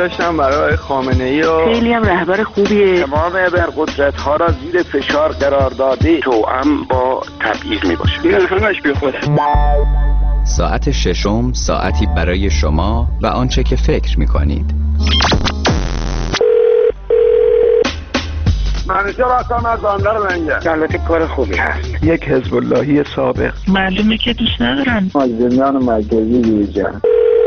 داشتم برای خامنه‌ای و خیلی هم رهبر خوبیه. تمام ابرقدرت‌ها را زیر فشار قرار داده، توأم با تبعیض میباشه. این همش بی خوده. ساعت ششم، ساعتی برای شما و آنچه که فکر می‌کنید. منیشه راستم از بندر منگه. البته کار خوبی هست. یک حزب اللهی سابق. معلومه که دوست ندارن. مازدمیان مرکزی دیجن.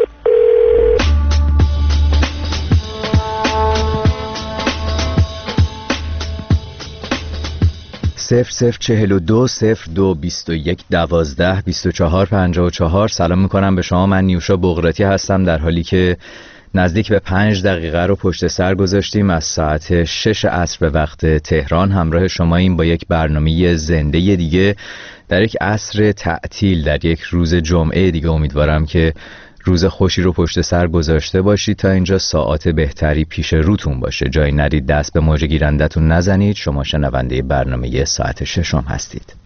00420221122454. سلام میکنم به شما. من نیوشا بغراتی هستم، در حالی که نزدیک به 5 دقیقه رو پشت سر گذاشتیم از ساعت 6 عصر به وقت تهران. همراه شماییم با یک برنامه زنده دیگه در یک عصر تعطیل، در یک روز جمعه دیگه. امیدوارم که روز خوشی رو پشت سر گذاشته باشید تا اینجا ساعت بهتری پیش روتون باشه. جایی نرید دست به موج گیرندتون نزنید. شما شنونده برنامه ساعت ششم هستید.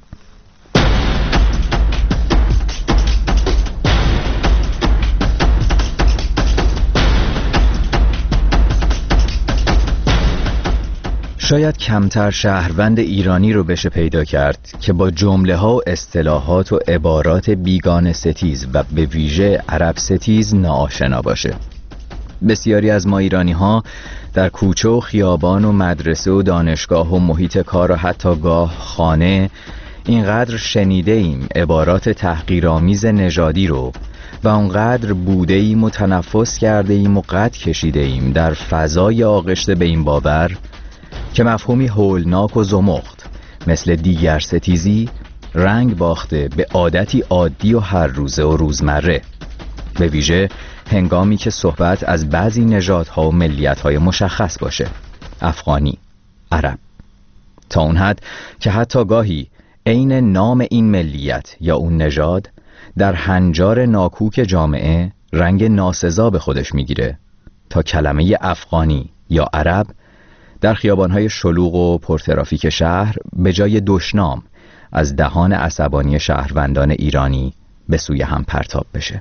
شاید کمتر شهروند ایرانی رو بشه پیدا کرد که با جمله ها و اصطلاحات و عبارات بیگانه ستیز و به ویژه عرب ستیز ناآشنا باشه. بسیاری از ما ایرانی ها در کوچه و خیابان و مدرسه و دانشگاه و محیط کار و حتی گاه خانه اینقدر شنیده ایم عبارات تحقیرآمیز نژادی رو و اونقدر بوده ایم و تنفس کرده ایم و قد کشیده ایم در فضای آغشته به این باور که مفهومی هولناک و زمخت مثل دیگر ستیزی رنگ باخته به عادتی عادی و هر روزه و روزمره، به ویژه هنگامی که صحبت از بعضی نژادها و ملیت‌های مشخص باشه، افغانی، عرب، تا اون حد که حتی گاهی عین نام این ملیت یا اون نژاد در هنجار ناکوک جامعه رنگ ناسزا به خودش میگیره تا کلمه افغانی یا عرب در خیابان‌های شلوغ و پرترافیک شهر به جای دشنام از دهان عصبانی شهروندان ایرانی به سوی هم پرتاب بشه.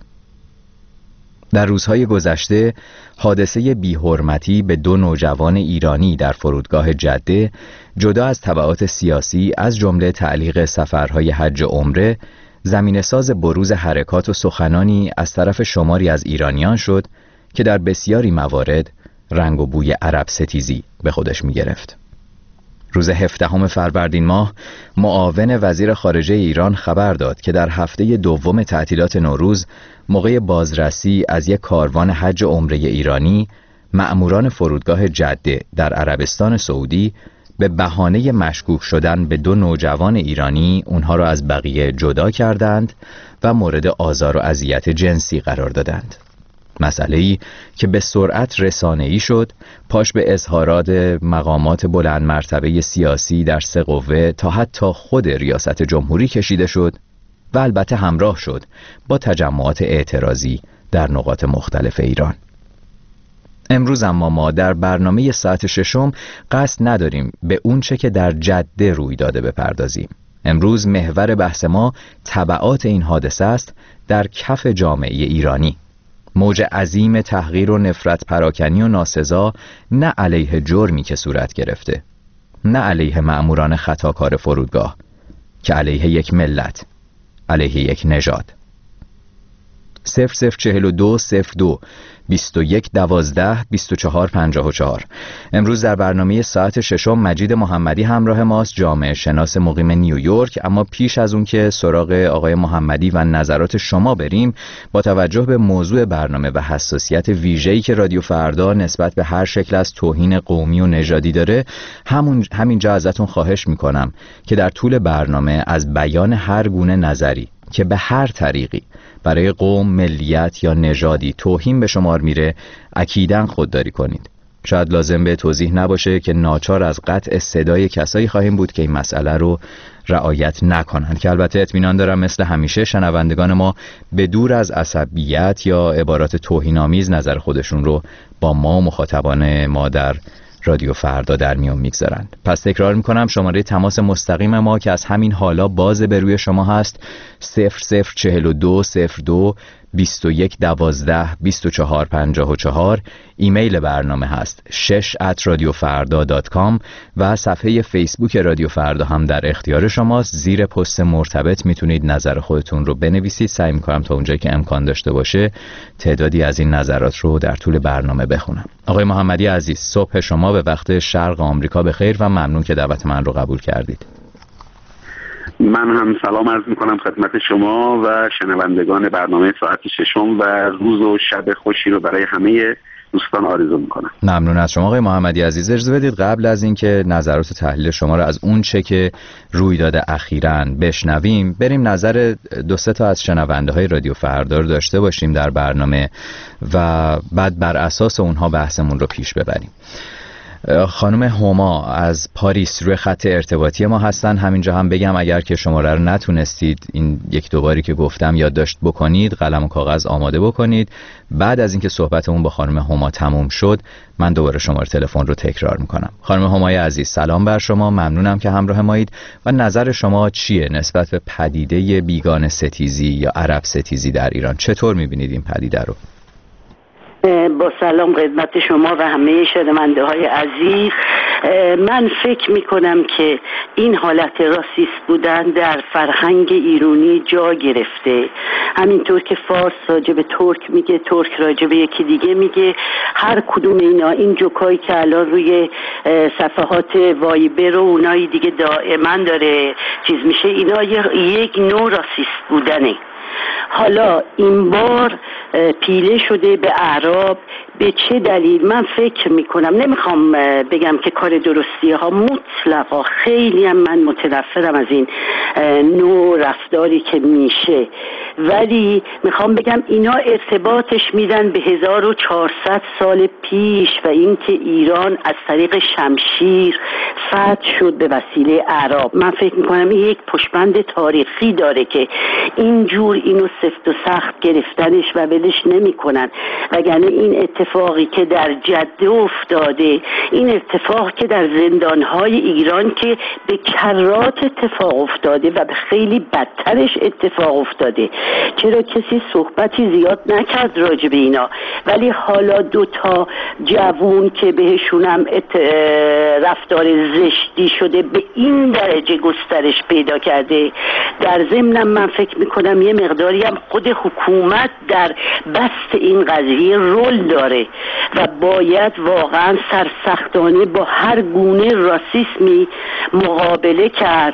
در روزهای گذشته حادثه بی‌حرمتی به 2 نوجوان ایرانی در فرودگاه جده جدا از تبعات سیاسی از جمله تعلیق سفرهای حج و عمره زمینه‌ساز بروز حرکات و سخنانی از طرف شماری از ایرانیان شد که در بسیاری موارد رنگ و بوی عرب ستیزی به خودش می گرفت. روز 17 فروردین ماه معاون وزیر خارجه ایران خبر داد که در هفته دوم تعطیلات نوروز موقع بازرسی از یک کاروان حج و عمره ایرانی مأموران فرودگاه جده در عربستان سعودی به بهانه مشکوک شدن به 2 نوجوان ایرانی اونها را از بقیه جدا کردند و مورد آزار و اذیت جنسی قرار دادند. مسئله‌ای که به سرعت رسانه‌ای شد، پاش به اظهارات مقامات بلند مرتبه سیاسی در 3 قوه تا حتی خود ریاست جمهوری کشیده شد و البته همراه شد با تجمعات اعتراضی در نقاط مختلف ایران. امروز اما ما در برنامه ساعت ششم قصد نداریم به اون چه که در جده روی داده بپردازیم. امروز محور بحث ما تبعات این حادثه است در کف جامعه ایرانی. موج عظیم تحقیر و نفرت پراکنی و ناسزا نه علیه جرمی که صورت گرفته، نه علیه مأموران خطاکار فرودگاه، که علیه یک ملت، علیه یک نژاد. 00420221122454. امروز در برنامه ساعت ششم مجید محمدی همراه ماست، جامعه شناس مقیم نیویورک. اما پیش از اون که سراغ آقای محمدی و نظرات شما بریم، با توجه به موضوع برنامه و حساسیت ویژه‌ای که رادیو فردا نسبت به هر شکل از توهین قومی و نژادی داره، همینجا ازتون خواهش میکنم که در طول برنامه از بیان هر گونه نظری که به هر طریقی برای قوم، ملیت یا نژادی توهین به شمار میره اکیداً خودداری کنید. شاید لازم به توضیح نباشه که ناچار از قطع صدای کسایی خواهیم بود که این مسئله رو رعایت نکنند، که البته اطمینان دارم مثل همیشه شنوندگان ما به دور از عصبیت یا عبارات توهین‌آمیز نظر خودشون رو با ما و مخاطبان ما در رادیو فردا در میون میگذارند. پس تکرار میکنم شماره تماس مستقیم ما که از همین حالا باز به روی شما هست 0042 02 21 12 24 54. ایمیل برنامه هست 6@radiofarda.com و صفحه فیسبوک رادیو فردا هم در اختیار شماست. زیر پست مرتبط میتونید نظر خودتون رو بنویسید. سعی میکنم تا اونجایی که امکان داشته باشه تعدادی از این نظرات رو در طول برنامه بخونم. آقای محمدی عزیز، صبح شما به وقت شرق آمریکا بخیر و ممنون که دعوت من رو قبول کردید. من هم سلام عرض میکنم خدمت شما و شنوندگان برنامه ساعت ششم و روز و شب خوشی رو برای همه دوستان آرزو میکنم. ممنون از شما آقای محمدی عزیز. اجازه بدید قبل از اینکه نظرات و تحلیل شما رو از اون چه که روی داده اخیراً بشنویم، بریم نظر 2-3 تا از شنونده های رادیو فردا رو داشته باشیم در برنامه و بعد بر اساس اونها بحثمون رو پیش ببریم. خانم هما از پاریس روی خط ارتباطی ما هستن. همینجا هم بگم اگر که شماره رو نتونستید این 1-2 باری که گفتم یادداشت بکنید، قلم و کاغذ آماده بکنید. بعد از اینکه صحبتمون با خانم هما تموم شد من دوباره شماره تلفن رو تکرار میکنم. خانم همای عزیز، سلام بر شما، ممنونم که همراه مایید و نظر شما چیه نسبت به پدیده بیگانه ستیزی یا عرب ستیزی در ایران؟ چطور میبینید این پدیده رو؟ با سلام خدمت شما و همه شنونده های عزیز. من فکر میکنم که این حالت راسیست بودن در فرهنگ ایرانی جا گرفته. همینطور که فارس راجع به ترک میگه، ترک راجع به یکی دیگه میگه، هر کدوم اینا این جوکایی که الان روی صفحات وایبر و اونایی دیگه دائما داره چیز میشه، اینا یک نوع راسیست بودنه. حالا این بار پیله شده به اعراب. به چه دلیل؟ من فکر میکنم، نمیخوام بگم که کار درستیه ها، مطلقا خیلی هم من متنفرم از این نوع رفتاری که میشه، ولی میخوام بگم اینا ارتباطش میدن به 1400 سال پیش و اینکه ایران از طریق شمشیر فتح شد به وسیله اعراب. من فکر میکنم این یک پشتبند تاریخی داره که اینجور اینو سفت و سخت گرفتنش و ولش نمیکنن، وگرنه این اتفاقی که در جده افتاده، این اتفاق که در زندانهای ایران که به کرات اتفاق افتاده و به خیلی بدترش اتفاق افتاده، چرا کسی صحبتی زیاد نکرد راجع به اینا؟ ولی حالا 2 تا جوون که بهشونم رفتار زشتی شده به این درجه گسترش پیدا کرده. در ضمنم من فکر میکنم یه مقداری هم خود حکومت در بست این قضیه رول داره و باید واقعا سرسختانه با هر گونه راسismi مقابله کرد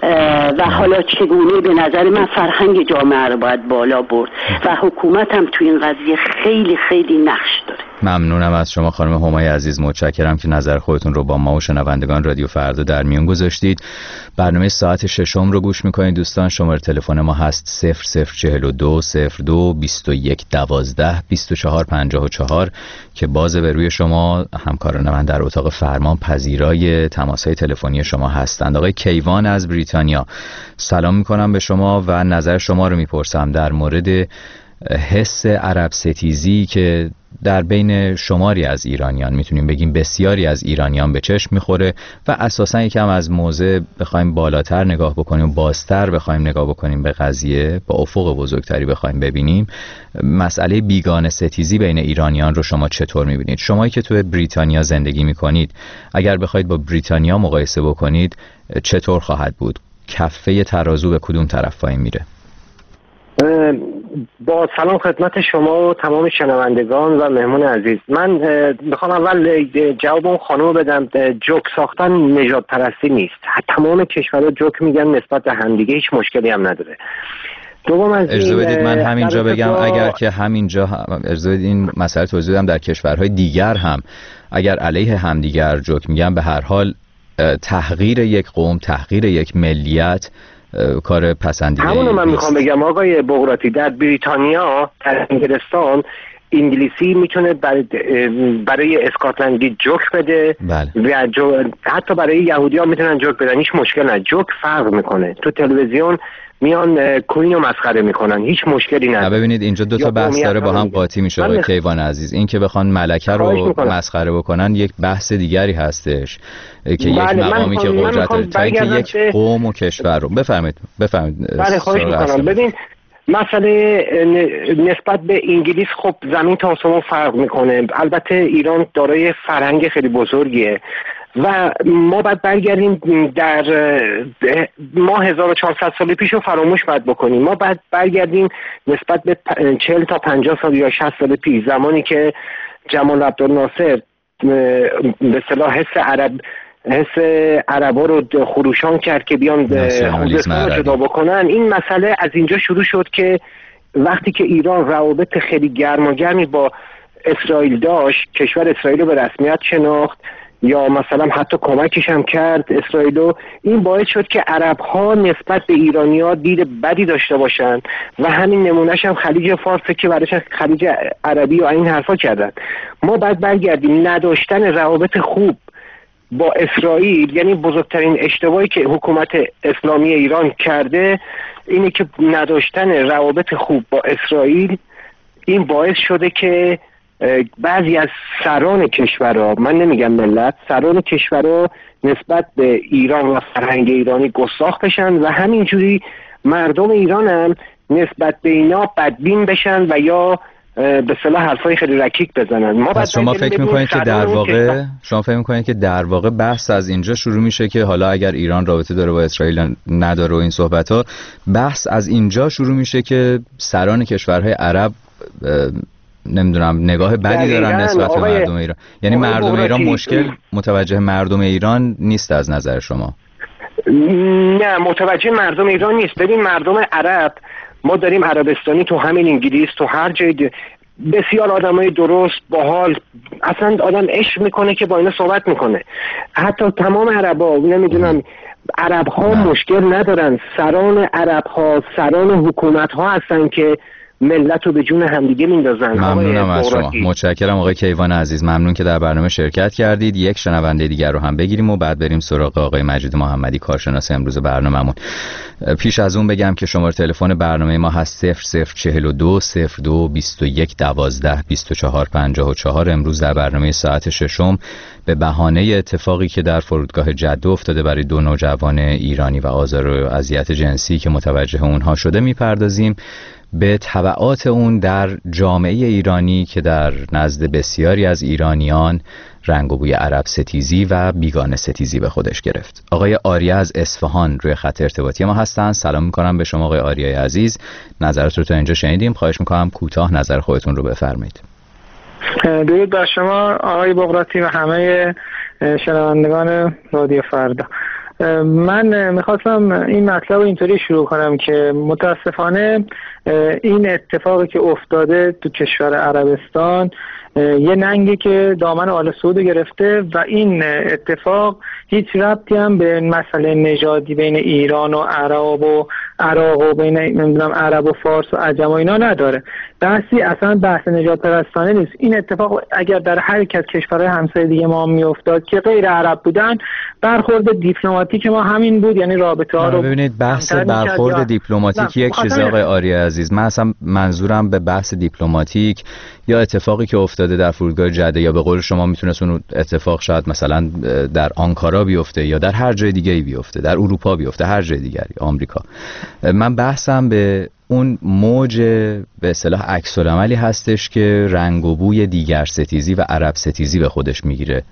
و حالا چگونه به نظر من فرهنگ جامعه رو باید بالا برد و حکومت هم توی این قضیه خیلی خیلی نقش داره. ممنونم از شما خانم همای عزیز، متشکرم که نظر خودتون رو با ما و شنوندگان رادیو فردا در میون گذاشتید. برنامه ساعت ششم رو گوش میکنید دوستان. شماره تلفن ما هست 0042 02 21 12 24 54 که باز به روی شما. همکاران من در اتاق فرمان پذیرای تماس‌های تلفنی شما هستند. آقای کیوان از بریتانیا، سلام میکنم به شما و نظر شما رو میپرسم در مورد حس عرب ستیزی که در بین شماری از ایرانیان، میتونیم بگیم بسیاری از ایرانیان، به چشم میخوره و اساساً یکم از موضع بخوایم بالاتر نگاه بکنیم، بازتر بخوایم نگاه بکنیم به قضیه، با افق بزرگتری بخوایم ببینیم، مسئله بیگانه ستیزی بین ایرانیان رو شما چطور میبینید؟ شمایی که تو بریتانیا زندگی میکنید، اگر بخواید با بریتانیا مقایسه بکنید چطور خواهد بود؟ کفه ترازو به کدوم طرف پایین میره؟ با سلام خدمت شما و تمام شنوندگان و مهمون عزیز. من میخوام اول جواب اون خانم بدم. جوک ساختن نژاد پرستی نیست. تمام کشورها جوک میگن نسبت به همدیگه، هیچ مشکلی هم نداره. دوم از اجازه بدید من همینجا بگم اگر که همینجا اجازه بدید این مسئله توضیح بدم، در کشورهای دیگر هم اگر علیه همدیگر جوک میگن، به هر حال تحقیر یک قوم، تحقیر یک ملیت کار پسندیده همونو من میخوام بگم آقای بغراتی. در بریتانیا، در انگلستان انگلیسی میتونه برای اسکاتلندی جوک بده. بله. و حتی برای یهودی‌ها میتونن جوک بدن، هیچ مشکل نه. جوک فرق میکنه. تو تلویزیون میان کوین رو مسخره میکنن، هیچ مشکلی نداره. ببینید اینجا دو تا بحث داره با هم قاطی میشه آقای کیوان عزیز. این که بخوان ملکه رو مسخره بکنن یک بحث دیگری هستش که یک مقامی که قدرت داره، تا اینکه یک قوم و کشور رو بفرمایید. بله خواهش میکنم. ببین مسئله نسبت به انگلیس خب زمین تا آسمون فرق میکنه. البته ایران دارای فرهنگ خیلی بزرگیه و ما باید برگردیم در ما 1400 سال پیش رو فراموش باید بکنیم. ما باید برگردیم نسبت به 40 تا 50 سال یا 60 سال پیش، زمانی که جمال عبدالناصر به اصطلاح حس عربا رو خروشان کرد که بیان خوزستان رو جدا بکنن. این مسئله از اینجا شروع شد که وقتی که ایران روابط خیلی گرماگرمی با اسرائیل داشت، کشور اسرائیل رو به رسمیت شناخت یا مثلا حتی کمکش هم کرد اسرائیلو، این باعث شد که عرب ها نسبت به ایرانی ها دید بدی داشته باشن و همین نمونهش هم خلیج فارس که برایش خلیج عربی و این حرفا کردن. ما باید برگردیم. نداشتن روابط خوب با اسرائیل یعنی بزرگترین اشتباهی که حکومت اسلامی ایران کرده اینه که نداشتن روابط خوب با اسرائیل این باعث شده که بعضی از سران کشورها، من نمیگم ملت، سران کشورها نسبت به ایران و فرهنگ ایرانی گستاخ بشن و همینجوری مردم ایران هم نسبت به اینا بدبین بشن و یا به اصطلاح حرفای خیلی رکیک بزنن. ما پس شما فکر میکنید که در واقع بحث از اینجا شروع میشه که حالا اگر ایران رابطه داره با اسرائیل نداره و این صحبت‌ها، بحث از اینجا شروع میشه که سران کشورهای عرب نمیدونم نگاه بدی دارن نسبت به مردم ایران. یعنی مردم ایران متوجه مردم ایران نیست از نظر شما؟ نه، متوجه مردم ایران نیست. ببین مردم عرب، ما داریم عربستانی تو همین انگلیس، تو هر جای بسیار آدمای درست باحال، اصلا آدم عشق میکنه که با اینا صحبت میکنه. حتی تمام عربا، نمیدونم عرب‌ها مشکل ندارن. سران عرب‌ها سران حکومت‌ها هستن که ملت رو به جون همدیگه میندازن. ممنونم از شما. متشکرم آقای کیوان عزیز. ممنون که در برنامه شرکت کردید. یک شنونده دیگر رو هم بگیریم و بعد بریم سراغ آقای مجید محمدی، کارشناس امروز برنامه‌مون. پیش از اون بگم که شماره تلفن برنامه ما هست 0042 02 21 12 24 54. امروز در برنامه ساعت ششم به بهانه اتفاقی که در فرودگاه جده افتاده برای دو نوجوان ایرانی و آزار و اذیت جنسی که متوجه اونها شده میپردازیم به تبعات اون در جامعه ایرانی که در نزد بسیاری از ایرانیان رنگ و بوی عرب ستیزی و بیگانه ستیزی به خودش گرفت. آقای آریا از اصفهان روی خط ارتباطی ما هستن. سلام میکنم به شما آقای آریای عزیز. نظرت رو تا اینجا شنیدیم. خواهش میکنم کوتاه نظر خودتون رو بفرمایید. درود بر شما آقای بغراتی و همه شنوندگان رادیو فردا. من میخواستم این مطلب رو اینطوری شروع کنم که متاسفانه این اتفاقی که افتاده تو کشور عربستان یه ننگی که دامن آل سعود گرفته و این اتفاق هیچ ربطی هم به مسئله نژادی بین ایران و عراق و بین نمیدونم عرب و فارس و عجم و اینا نداره. بحثی اصلا بحث نژاد پرستانه نیست. این اتفاق اگر در هر یک از کشورهای همسایه دیگه ما میافتاد که غیر عرب بودن، برخورد دیپلماتیک ما همین بود، یعنی رابطه ها رو ببینید. بحث برخورد دیپلماتیک یک چیز آقای آریا عزیز، من اصلا منظورم به بحث دیپلماتیک یا اتفاقی که افتاده در فرودگاه جده یا به قول شما میتونست اون اتفاق شاید مثلا در آنکارا بیفته یا در هر جای دیگه‌ای بیفته، در اروپا بیفته، هر جای دیگری، آمریکا. من بحثم به اون موج به اصطلاح عکس‌العملی هستش که رنگ و بوی دیگر ستیزی و عرب ستیزی به خودش میگیره.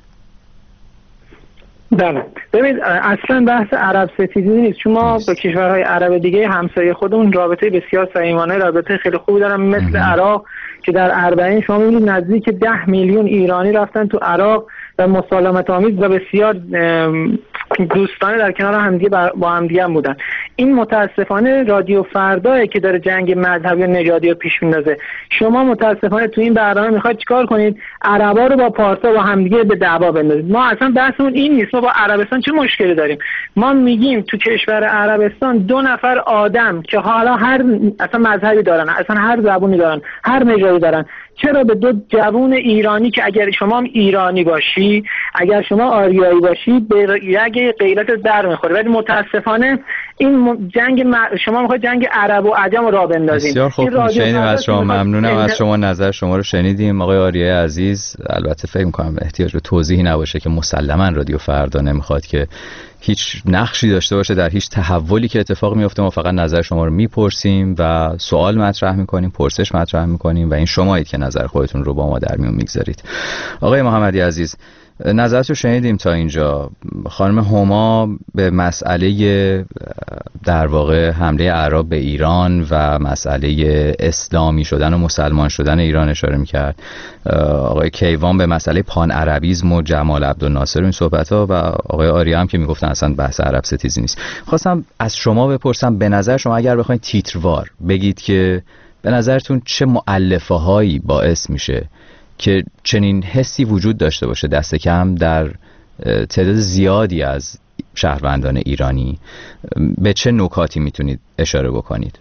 بله، ببینید اصلا بحث عرب ستیزی نیست، چون ما با کشورهای عرب دیگه همسایه خودمون رابطه بسیار صمیمانه، رابطه خیلی خوبی دارن، مثل عراق که در اربعین شما می‌بینید نزدیک 10 میلیون ایرانی رفتن تو عراق و مسالمت آمیز و بسیار دوستانه در کنار همدیگه با همدیگه هم بودن. این متاسفانه رادیو فرداه که داره جنگ مذهبی و نژادی رو پیش میندازه. شما متاسفانه تو این برنامه میخواید چیکار کنید؟ عربا رو با پارسا با همدیگه به دعوا بندازید. ما اصلا بحثمون این نیست. ما با عربستان چه مشکلی داریم؟ ما میگیم تو کشور عربستان 2 نفر آدم که حالا هر اصلا مذهبی دارن، اصلا هر زبونی دارن، هر نژادی دارن، چرا به دو جوون ایرانی که اگر شما هم ایرانی باشی، اگر شما آریایی باشی، به رگ غیرت در میخوره. ولی متاسفانه این شما میخواید جنگ عرب و عجم رو راه بندازین. بسیار خوب، شنیدیم از شما. ممنونم از شما. نظر شما رو شنیدیم. آقای آریایی عزیز، البته فکر می‌کنم احتیاج به توضیحی نباشه که مسلماً رادیو فردا نمیخواد که هیچ نقشی داشته باشه در هیچ تحولی که اتفاق میفته. ما فقط نظر شما رو میپرسیم و سوال مطرح میکنیم، پرسش مطرح میکنیم و این شمایید که نظر خودتون رو با ما در میون میگذارید. آقای محمدی عزیز، نظرتو شنیدیم تا اینجا. خانم هما به مسئله در واقع حمله اعراب به ایران و مسئله اسلامی شدن و مسلمان شدن ایران اشاره میکرد. آقای کیوان به مسئله پان عربیسم و جمال عبدالناصر این صحبت‌ها و آقای آریا هم که میگفتن اصلا بحث عرب ستیزی نیست. خواستم از شما بپرسم، به نظر شما اگر بخواید تیتروار بگید که به نظرتون چه مؤلفه‌هایی باعث میشه که چنین حسی وجود داشته باشه دست کم در تعداد زیادی از شهروندان ایرانی، به چه نکاتی میتونید اشاره بکنید؟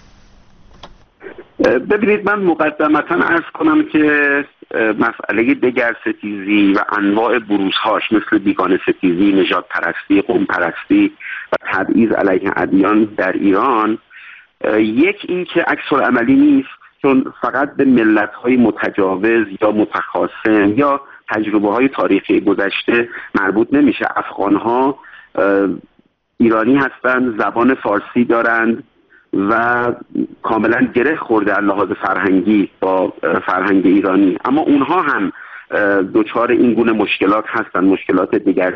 ببینید، من مقدمتا عرض کنم که مسئله دگرستیزی و انواع بروزهاش مثل بیگانه ستیزی، نژاد پرستی، قوم پرستی و تبعیض علیه ادیان در ایران یک این که عکس‌العملی نیست، چون فقط به ملت‌های متجاوز یا متخاصم یا تجربه‌های تاریخی گذشته مربوط نمیشه. افغان‌ها ایرانی هستند، زبان فارسی دارند و کاملا گره خورده از لحاظ فرهنگی با فرهنگ ایرانی، اما اونها هم دچار این گونه مشکلات هستند، مشکلات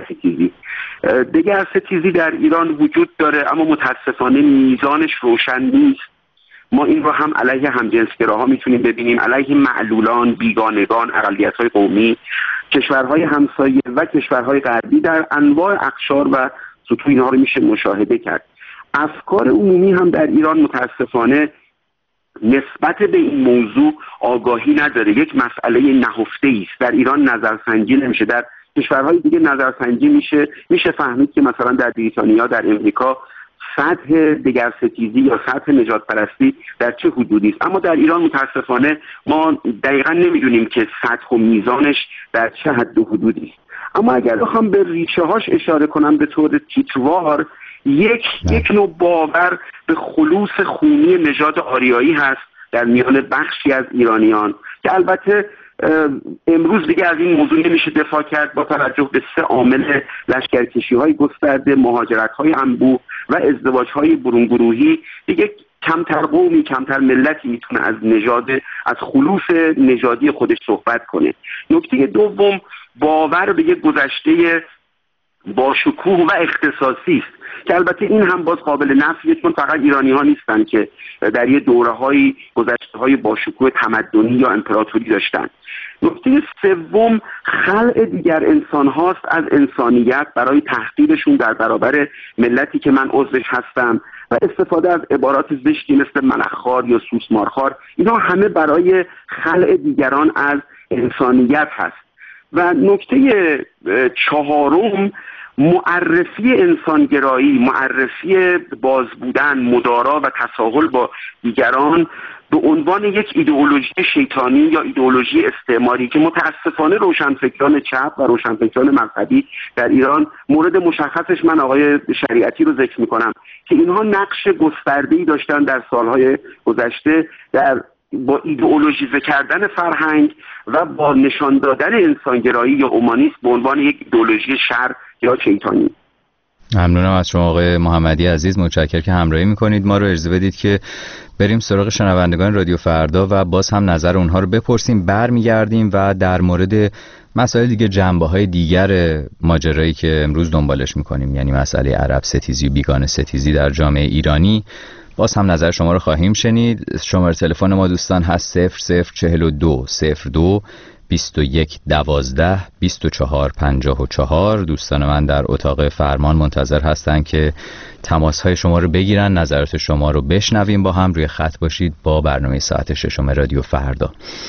دگرستیزی در ایران وجود داره، اما متاسفانه میزانش روشن نیست. ما این رو هم علیه همجنسگراها میتونیم ببینیم، علیه معلولان، بیگانگان، اقلیت‌های قومی، کشورهای همسایه و کشورهای غربی در انواع اقشار و سطوح اینها رو میشه مشاهده کرد. افکار عمومی هم در ایران متاسفانه نسبت به این موضوع آگاهی نداره. یک مسئله نهفته است. در ایران نظرسنجی نمیشه، در کشورهای دیگه نظرسنجی میشه فهمید که مثلا در بریتانیا، در امریکا سطح دگرستیزی یا سطح نژاد پرستی در چه حدودی است، اما در ایران متاسفانه ما دقیقاً نمیدونیم که سطح و میزانش در چه حد و حدودی است. اما اگر بخوام به ریشه هاش اشاره کنم به طور تیتروار، یک نوع باور به خلوص خونی نژاد آریایی هست در میان بخشی از ایرانیان که البته امروز دیگه از این موضوع نمیشه دفاع کرد با توجه به 3 عامل: لشکرکشی‌های گسترده، مهاجرت‌های انبوه و ازدواج‌های برونگروهی. دیگه کمتر قومی، کمتر ملتی میتونه از خلوص نژادی خودش صحبت کنه. نکته دوم، باور به یک گذشته با شکوه و اختصاصی است که البته این هم باز قابل نفیه، چون فقط ایرانی ها نیستن که در یه دوره‌های گذشته‌های با شکوه تمدنی یا امپراتوری داشتن. نکته سوم، خلع دیگر انسان هاست از انسانیت برای تحقیرشون در برابر ملتی که من عضوش هستم و استفاده از عبارات زشتی مثل ملخخوار یا سوسمارخوار. اینا همه برای خلع دیگران از انسانیت هست. و نکته چهارم، معرفی انسانگرایی، معرفی باز بودن، مدارا و تساهل با دیگران به عنوان یک ایدئولوژی شیطانی یا ایدئولوژی استعماری که متاسفانه روشنفکران چپ و روشنفکران مذهبی در ایران، مورد مشخصش من آقای شریعتی رو ذکر میکنم که اینها نقش گسترده‌ای داشتن در سالهای گذشته در با ایدئولوژیزه کردن فرهنگ و با نشان دادن انسانگرایی یا اومانیسم به عنوان یک ایدئولوژی شر یا شیطانی. ممنونم از شما آقای محمدی عزیز، متشکرم که همراهی میکنید. ما رو اجازه بدید که بریم سراغ شنوندگان رادیو فردا و باز هم نظر اونها رو بپرسیم. برمیگردیم و در مورد مسائل دیگه، جنبه‌های دیگر ماجرایی که امروز دنبالش میکنیم، یعنی مسئله عرب ستیزی و بیگانه ستیزی در جامعه ایرانی، باز هم نظر شما رو خواهیم شنید. شماره تلفن ما دوستان هست 0042 02 21 12 24 54. دوستان من در اتاق فرمان منتظر هستن که تماس‌های شما رو بگیرن، نظرات شما رو بشنویم. با هم روی خط باشید با برنامه ساعت 6 رادیو فردا.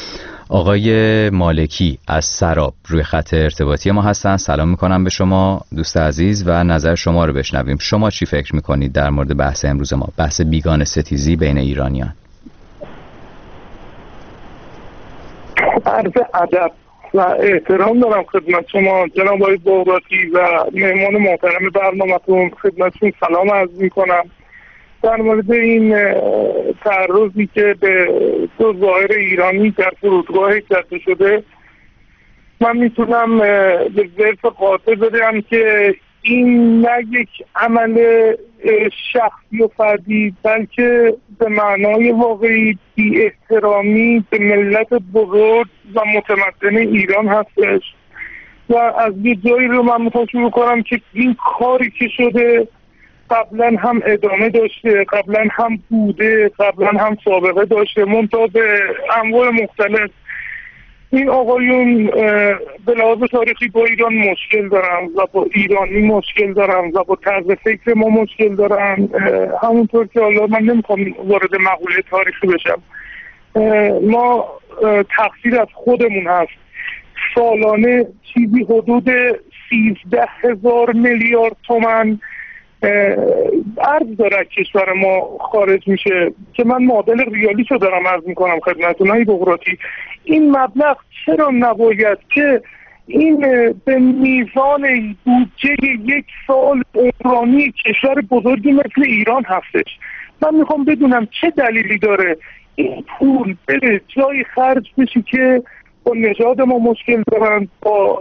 آقای مالکی از سراب روی خط ارتباطی ما هستن. سلام میکنم به شما دوست عزیز و نظر شما رو بشنویم. شما چی فکر میکنید در مورد بحث امروز ما، بحث بیگانه ستیزی بین ایرانیان؟ عرض ادب و احترام دارم خدمت شما جناب آقای بغراتی و مهمان محترم برنامه‌تون. خدمتتون سلام عرض می‌کنم. در مورد این تعرضی که به دو ظاهر ایرانی در فرودگاه جده شده، من میتونم به ظرف قاطع بدم که این نه یک عمل شخصی و فردی، بلکه به معنای واقعی بی احترامی به ملت بزرگ و متمدن ایران هستش و از یه جایی رو من میخوام شروع کنم که این کاری که شده قبلا هم ادامه داشته، قبلا هم بوده، قبلا هم سابقه داشته، منتها به انواع مختلف. این آقایون به لحاظ تاریخی با ایران مشکل دارن و با ایرانی مشکل دارن و با طرز فکر ما مشکل دارن. همونطور که حالا من نمیخوام وارد مقوله تاریخی بشم، ما تقصیر از خودمون هست. سالانه چیزی حدود 13,000 میلیارد تومان ارز داره کشور ما خارج میشه که من معادل ریالیشو دارم عرض میکنم خدمتتون آقای بغراتی. این مبلغ چرا نباید که این به میزان بودجه یک سال عمرانی کشور بزرگی مثل ایران هستش؟ من میخوام بدونم چه دلیلی داره این پول بره جای خرج بشه که با نژاد ما مشکل دارن، با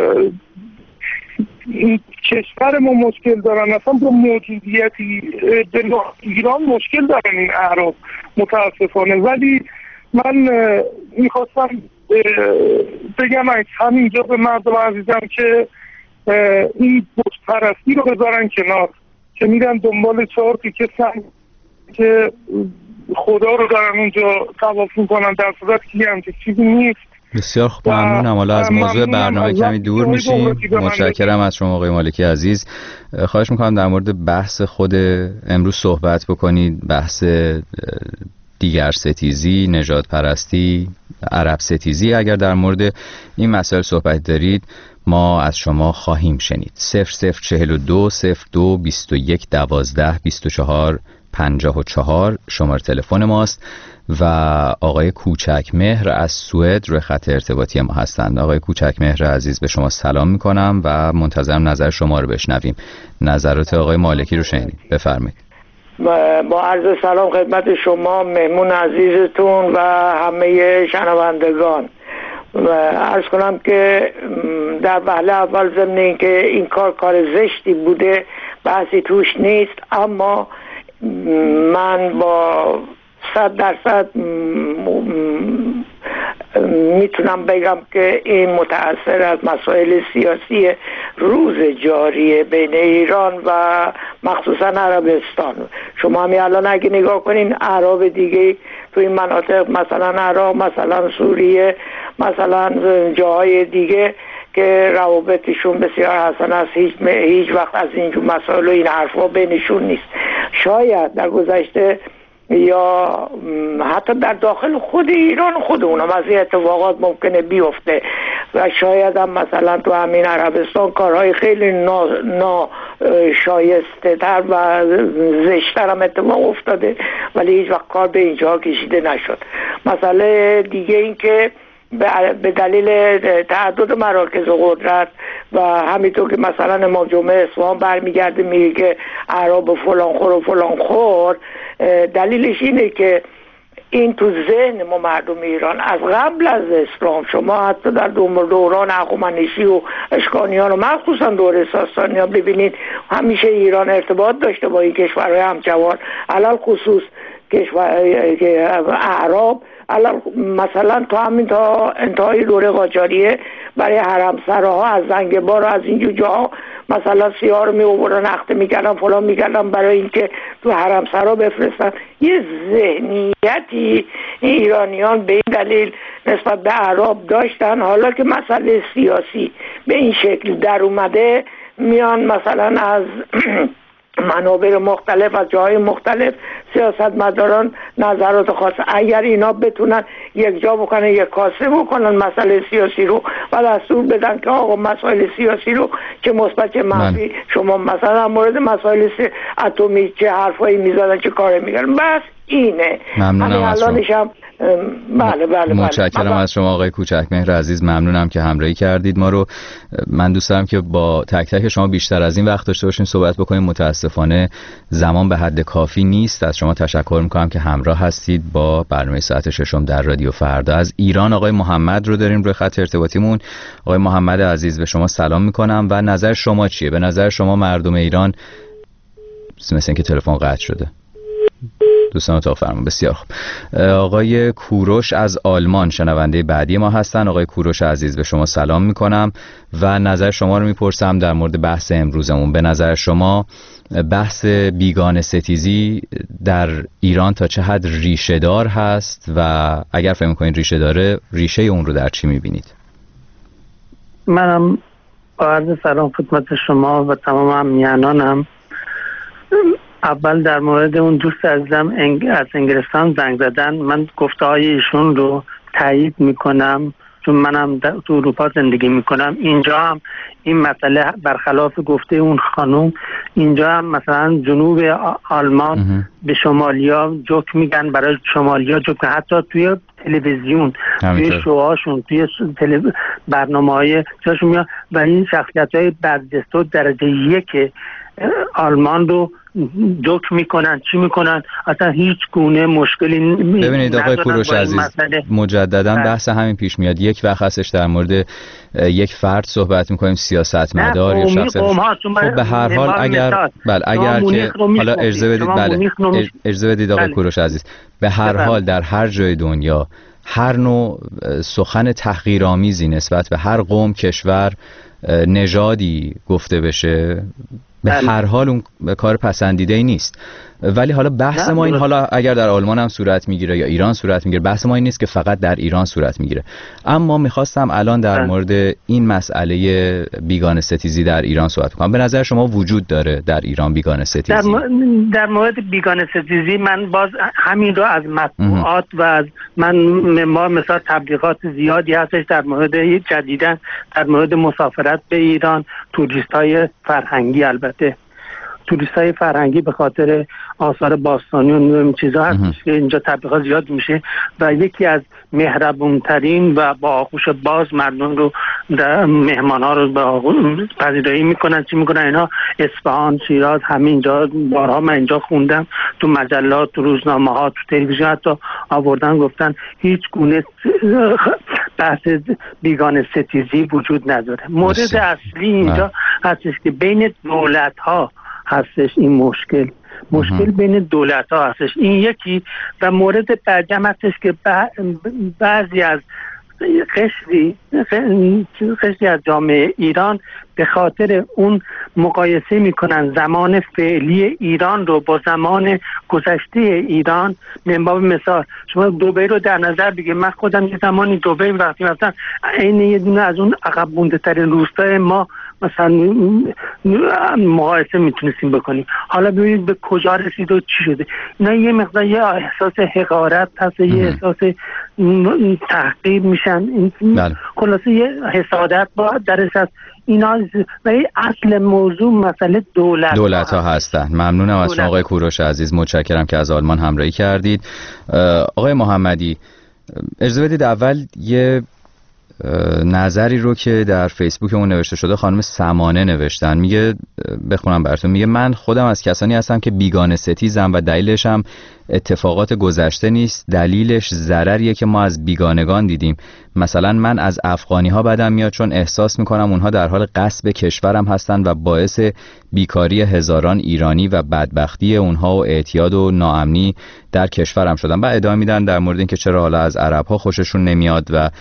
این کشور ما مشکل دارن، اصلا با موجودیتی به ایران مشکل دارن این اعراب متاسفانه. ولی من میخواستم بگم از همینجا به مردم عزیزم که این بتپرستی رو بذارن کنار، که میرن دنبال 4 تیکه سنگ که خدا رو دارن اونجا طواف میکنن، در صورت که همچین چیزی نیست. بسیار خوب، ممنونم. حالا از موضوع برنامه کمی دور میشیم. متشکرم از شما آقای مالکی عزیز. خواهش میکنم در مورد بحث خود امروز صحبت بکنید، بحث دیگر ستیزی، نژاد پرستی، عرب ستیزی. اگر در مورد این مسائل صحبت دارید ما از شما خواهیم شنید. 0042 02 21 12 24 54 شماره تلفن ماست و آقای کوچک مهر از سوئد روی خط ارتباطی ما هستند. آقای کوچک مهر عزیز، به شما سلام میکنم و منتظرم نظر شما رو بشنویم. نظرات آقای مالکی رو شنیدید، بفرمایید. با عرض سلام خدمت شما، مهمون عزیزتون و همه شنوندگان. عرض کنم که در وهله اول ضمن این که این کار زشتی بوده، بحثی توش نیست، اما من با 100% میتونم بگم که این متأثر از مسائل سیاسی روز جاری بین ایران و مخصوصا عربستان. شما همین الان اگه نگاه کنین اعراب دیگه تو این مناطق، مثلا عراق، مثلا سوریه، مثلا جاهای دیگه که روابطشون بسیار حسن است، هیچ وقت از اینجور مسائل و این حرفا بینشون نیست. شاید در گذشته یا حتی در داخل خود ایران خود اونم از این اتفاقات ممکنه بیفته و شاید هم مثلا تو همین عربستان کارهای خیلی ناشایسته تر و زشتر هم اتفاق افتاده ولی هیچ وقت کار به اینجا کشیده نشد. مسئله دیگه این که به دلیل تعدد مراکز قدرت و همینطور که مثلا امام جمعه اصفهان برمیگرده میگه که اعراب فلان خور و فلان خور، دلیلش اینه که این تو ذهن ما مردم ایران از قبل از اسلام، شما حتی در دوران هخامنشی و اشکانیان و مخصوصا دوره ساسانیان ببینید همیشه ایران ارتباط داشته با این کشورهای همجوار، علل خصوص کشور اعراب. مثلا تا انتهای دوره قاجاریه برای حرمسراها از زنگبار و از اینجور جاها مثلا سیاه رو می آوردن، نقطه میکردن، فلان میکردن برای اینکه تو حرمسرا بفرستن. یه ذهنیتی ایرانیان به این دلیل نسبت به اعراب داشتن. حالا که مسئله سیاسی به این شکل در اومده، میان مثلا از منابر مختلف از جاهای مختلف سیاستمداران نظرات خاص، اگر اینا بتونن یک جا بکنن، یک کاسه بکنن مسئله سیاسی رو و دستور بدن که آقا مسائل سیاسی رو چه مثبت چه منفی، شما مثلا مورد مسائل اتمی چه حرفایی میزدن چه کاری میگن، بس اینه. ممنونم از شما. بله. متشکرم از شما آقای کوچکمهر عزیز، ممنونم که همراهی کردید ما رو. من دوست دارم که با تک تک شما بیشتر از این وقت داشته باشیم صحبت بکنیم، متاسفانه زمان به حد کافی نیست. از شما تشکر میکنم که همراه هستید با برنامه ساعت ششم در رادیو فردا. از ایران آقای محمد رو داریم روی خط ارتباطیمون. آقای محمد عزیز به شما سلام میکنم و نظر شما چیه؟ به نظر شما مردم ایران، مثل اینکه تلفن قطع شده، دوستان اتاق فرمان. بسیار خوب. آقای کوروش از آلمان شنونده بعدی ما هستن. آقای کوروش عزیز به شما سلام میکنم و نظر شما رو میپرسم در مورد بحث امروزمون. به نظر شما بحث بیگانه ستیزی در ایران تا چه حد ریشه دار هست و اگر فکر میکنید ریشه داره، ریشه اون رو در چی میبینید؟ منم با عرض سلام خدمت شما و تمام همیهنانم. اول در مورد اون دوست عزیزم از انگلستان زنگ زدن، من گفته های ایشون رو تایید میکنم چون منم تو اروپا زندگی میکنم. اینجا هم این مسئله برخلاف گفته اون خانم، اینجا هم مثلا جنوب آلمان به شمالیا جوک میگن، برای شمالیا جوک، حتی توی تلویزیون توی شوهاشون توی برنامه‌های چاشون میاد و این شخصیت‌های برجسته درجه یک آلمان رو جوک میکنن، چی میکنن، اصلا هیچ گونه مشکلی ببینید آقای کوروش عزیز، مجددا بحث همین پیش میاد. یک وقت هستش در مورد یک فرد صحبت میکنیم، سیاستمدار یا شخص، خب به هر حال اگر که حالا اجازه بدید آقای کوروش عزیز، به هر حال در هر جای دنیا هر نوع سخن تحقیرآمیزی نسبت به هر قوم، کشور، نژادی گفته بشه، به هر حال اون کار پسندیده ای نیست. ولی حالا بحث ما این، حالا اگر در آلمان هم صورت میگیره یا ایران صورت میگیره، بحث ما این نیست که فقط در ایران صورت میگیره. اما میخواستم الان در مورد این مسئله بیگانه ستیزی در ایران صحبت کنم. به نظر شما وجود داره در ایران بیگانه ستیزی؟ در مورد بیگانه ستیزی من باز همین رو از مطبوعات و از ما مثلا تبلیغات زیادی هستش در مورد جدیداً در مورد مسافرت به ایران، توریست‌های فرهنگی، البته توریست‌های فرهنگی به خاطر آثار باستانی و چیزا هستش که اینجا تبلیغات زیاد میشه و یکی از مهربونترین و با آغوش باز مردم رو، مهمان‌ها رو به آغوش پذیرایی میکنن. چی میکنن اینا؟ اصفهان، شیراز، همینجا بارها من اینجا خوندم تو مجلات، تو روزنامه‌ها، تو تلویزیون حتی آوردن گفتن هیچ گونه بحث بیگانه ستیزی وجود نداره. مورد اصلی اینجا هستش که بین دولت‌ها هستش این مشکل بین دولت ها هستش، این یکی. و مورد بعدی هستش که بعضی از قشری از جامعه ایران به خاطر اون مقایسه میکنن زمان فعلی ایران رو با زمان گذشته ایران. من باب مثال شما دبی رو در نظر بگیر، من خودم یه زمانی دبی وقتی رفتم عین یه دونه از اون عقب مونده ترین روستای ما مثلا مقایسه میتونستیم بکنیم. حالا ببینید به کجا رسید و چی شده. اینا یه مقدار یه احساس حقارت هست، یه احساس تحقیر میشن، خلاصه یه حسادت با درش هست اینا. ولی اصل موضوع مسئله دولت ها هستن. ممنونم از شما آقای کوروش عزیز، متشکرم که از آلمان همراهی کردید. آقای محمدی، اجازه بدید اول یه نظری رو که در فیسبوکمون نوشته شده خانم سمانه نوشتن، میگه بخونم براتون. میگه من خودم از کسانی هستم که بیگانه ستیزم و دلیلش هم اتفاقات گذشته نیست، دلیلش ضرریه که ما از بیگانگان دیدیم. مثلا من از افغانی ها بدم میاد چون احساس میکنم اونها در حال غصب کشورم هستن و باعث بیکاری هزاران ایرانی و بدبختی اونها و اعتیاد و ناامنی در کشورم شدن. و ادامه میدن در مورد اینکه چرا حالا از عرب ها خوششون نمیاد و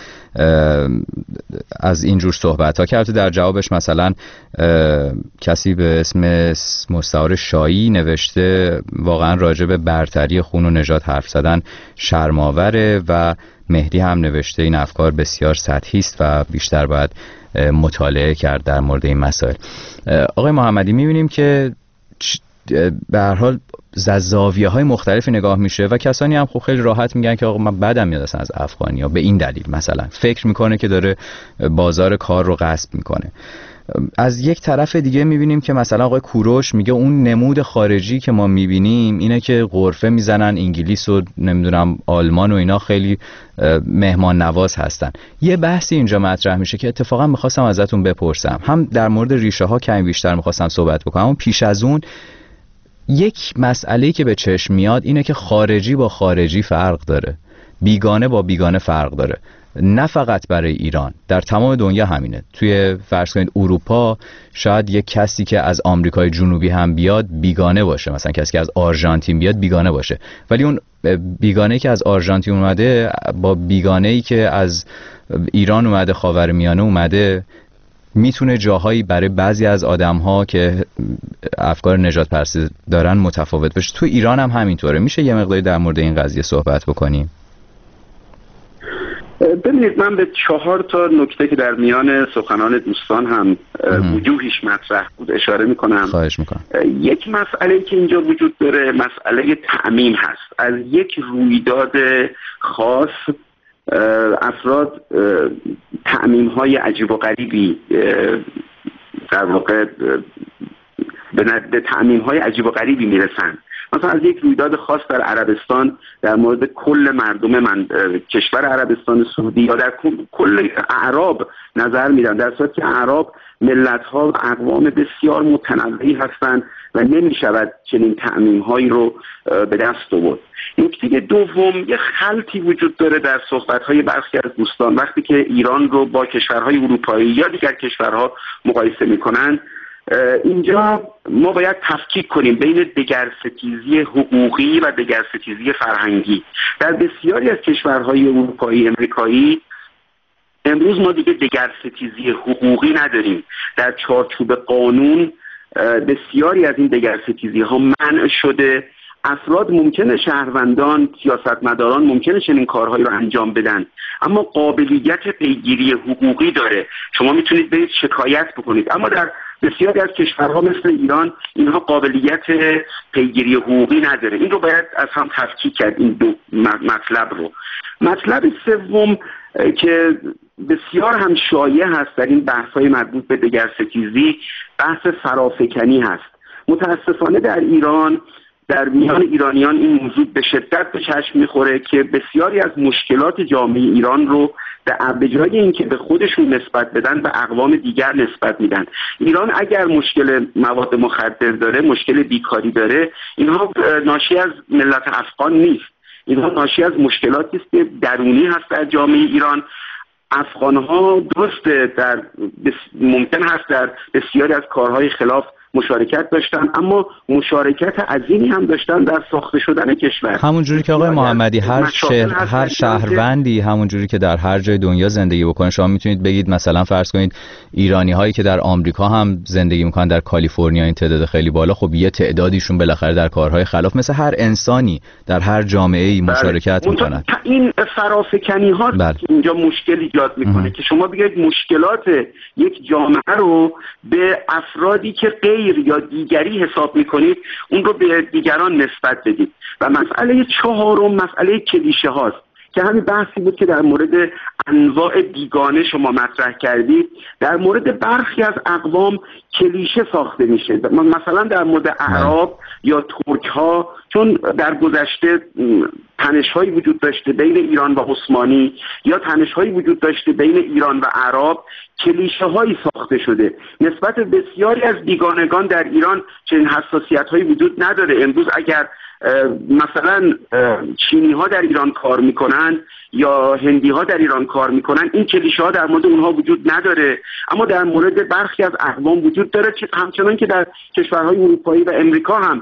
از اینجور صحبت ها کرد. در جوابش مثلا کسی به اسم مستعار شایی نوشته واقعا راجع به برتری خون و نژاد حرف زدن شرم‌آوره و مهدی هم نوشته این افکار بسیار سطحی است و بیشتر باید مطالعه کرد در مورد این مسائل. آقای محمدی، می‌بینیم که به هر حال زاویه‌های مختلفی نگاه میشه و کسانی هم خب خیلی راحت میگن که آقا من بدم میاد از افغانی‌ها به این دلیل، مثلا فکر میکنه که داره بازار کار رو غصب میکنه. از یک طرف دیگه میبینیم که مثلا آقای کوروش میگه اون نمود خارجی که ما میبینیم اینه که غرفه میزنن، انگلیس و نمیدونم آلمان و اینا خیلی مهمان نواز هستن. یه بحثی اینجا مطرح میشه که اتفاقا میخواستم ازتون بپرسم، هم در مورد ریشه ها کمی بیشتر میخواستم صحبت بکنم، اما پیش از اون یک مسئله‌ای که به چشم میاد اینه که خارجی با خارجی فرق داره، بیگانه با بیگانه فرق داره، نه فقط برای ایران، در تمام دنیا همینه. توی فرض کنید اروپا شاید یک کسی که از آمریکای جنوبی هم بیاد بیگانه باشه، مثلا کسی که از آرژانتین بیاد بیگانه باشه، ولی اون بیگانه‌ای که از آرژانتین اومده با بیگانه‌ای که از ایران اومده، خاورمیانه اومده، میتونه جاهایی برای بعضی از آدم‌ها که افکار نجات پرستی دارن متفاوت بشه. تو ایران هم همینطوره. میشه یه مقداری در مورد این قضیه صحبت بکنیم؟ ببینید، من به 4 نکته که در میان سخنان دوستان هم وجوهش مطرح بود اشاره میکنم. خواهش میکنم. یک مسئله که اینجا وجود داره مسئله تعمیم هست. از یک رویداد خاص افراد تعمیم‌های عجیب و غریبی در واقع به تعمیم‌های عجیب و غریبی میرسن. مثلا از یک رویداد خاص در عربستان در مورد کل مردم کشور عربستان سعودی یا در کل اعراب نظر میدن، در صورتی که اعراب ملت‌ها و اقوام بسیار متنوعی هستند و نمی‌شود چنین تعمیم‌هایی رو به دست آورد. نکته دوم، یه خلطی وجود داره در صحبت‌های برخی از دوستان وقتی که ایران رو با کشورهای اروپایی یا دیگر کشورها مقایسه می‌کنن. اینجا ما باید تفکیک کنیم بین دگرستیزی حقوقی و دگرستیزی فرهنگی. در بسیاری از کشورهای اروپایی، امریکایی امروز ما دیگه دگرستیزی حقوقی نداریم. در چارچوب قانون بسیاری از این دگرستیزی ها منع شده. افراد ممکنه، شهروندان، سیاستمداران ممکنه چنین کارهایی رو انجام بدن، اما قابلیت پیگیری حقوقی داره. شما میتونید برید شکایت بکنید، اما در بسیاری از کشورها مثل ایران اینها قابلیت پیگیری حقوقی نداره. این رو باید از هم تفکیک کرد، این دو مطلب رو. مطلب سوم که بسیار هم شایع هست در این بحث‌های مربوط به دگرستیزی، بحث فرافکنی هست. متاسفانه در ایران در میان ایرانیان این موضوع به شدت به چشم میخوره که بسیاری از مشکلات جامعه ایران رو به جای اینکه به خودشون نسبت بدن به اقوام دیگر نسبت میدن. ایران اگر مشکل مواد مخدر داره، مشکل بیکاری داره، اینها ناشی از ملت افغان نیست. اینها ناشی از مشکلاتی است که درونی هست در جامعه ایران. افغان‌ها درسته ممکن هست در بسیاری از کارهای خلاف مشارکت داشتن، اما مشارکت عظیمی هم داشتن در ساخته شدن کشور. همون جوری که آقای محمدی هر شهروندی همون جوری که در هر جای دنیا زندگی بکنه، شما میتونید بگید مثلا فرض کنید ایرانی هایی که در آمریکا هم زندگی میکنن، در کالیفرنیا این تعداد خیلی بالا، خب یه تعدادیشون بالاخره در کارهای خلاف مثل هر انسانی در هر جامعه‌ای مشارکت میکنن. این فرافکنی ها که اینجا مشکل ایجاد میکنه که شما بگید مشکلات یک جامعه رو به افرادی که غیر یا دیگری حساب میکنید اون رو به دیگران نسبت بدید. و مسئله چهارم مسئله کلیشه هاست که همین بحثی بود که در مورد انواع بیگانه شما مطرح کردید. در مورد برخی از اقوام کلیشه ساخته میشه، مثلا در مورد اعراب یا ترک ها، چون در گذشته تنش‌هایی وجود داشته بین ایران و عثمانی یا تنش‌هایی وجود داشته بین ایران و عرب، کلیشه‌هایی ساخته شده. نسبت بسیاری از بیگانگان در ایران چنین حساسیت‌هایی وجود نداره. امروز اگر مثلا چینی ها در ایران کار میکنن یا هندی ها در ایران کار میکنن، این کلیشه ها در مورد اونها وجود نداره، اما در مورد برخی از اقوام وجود داره، همچنان که در کشورهای اروپایی و امریکا هم،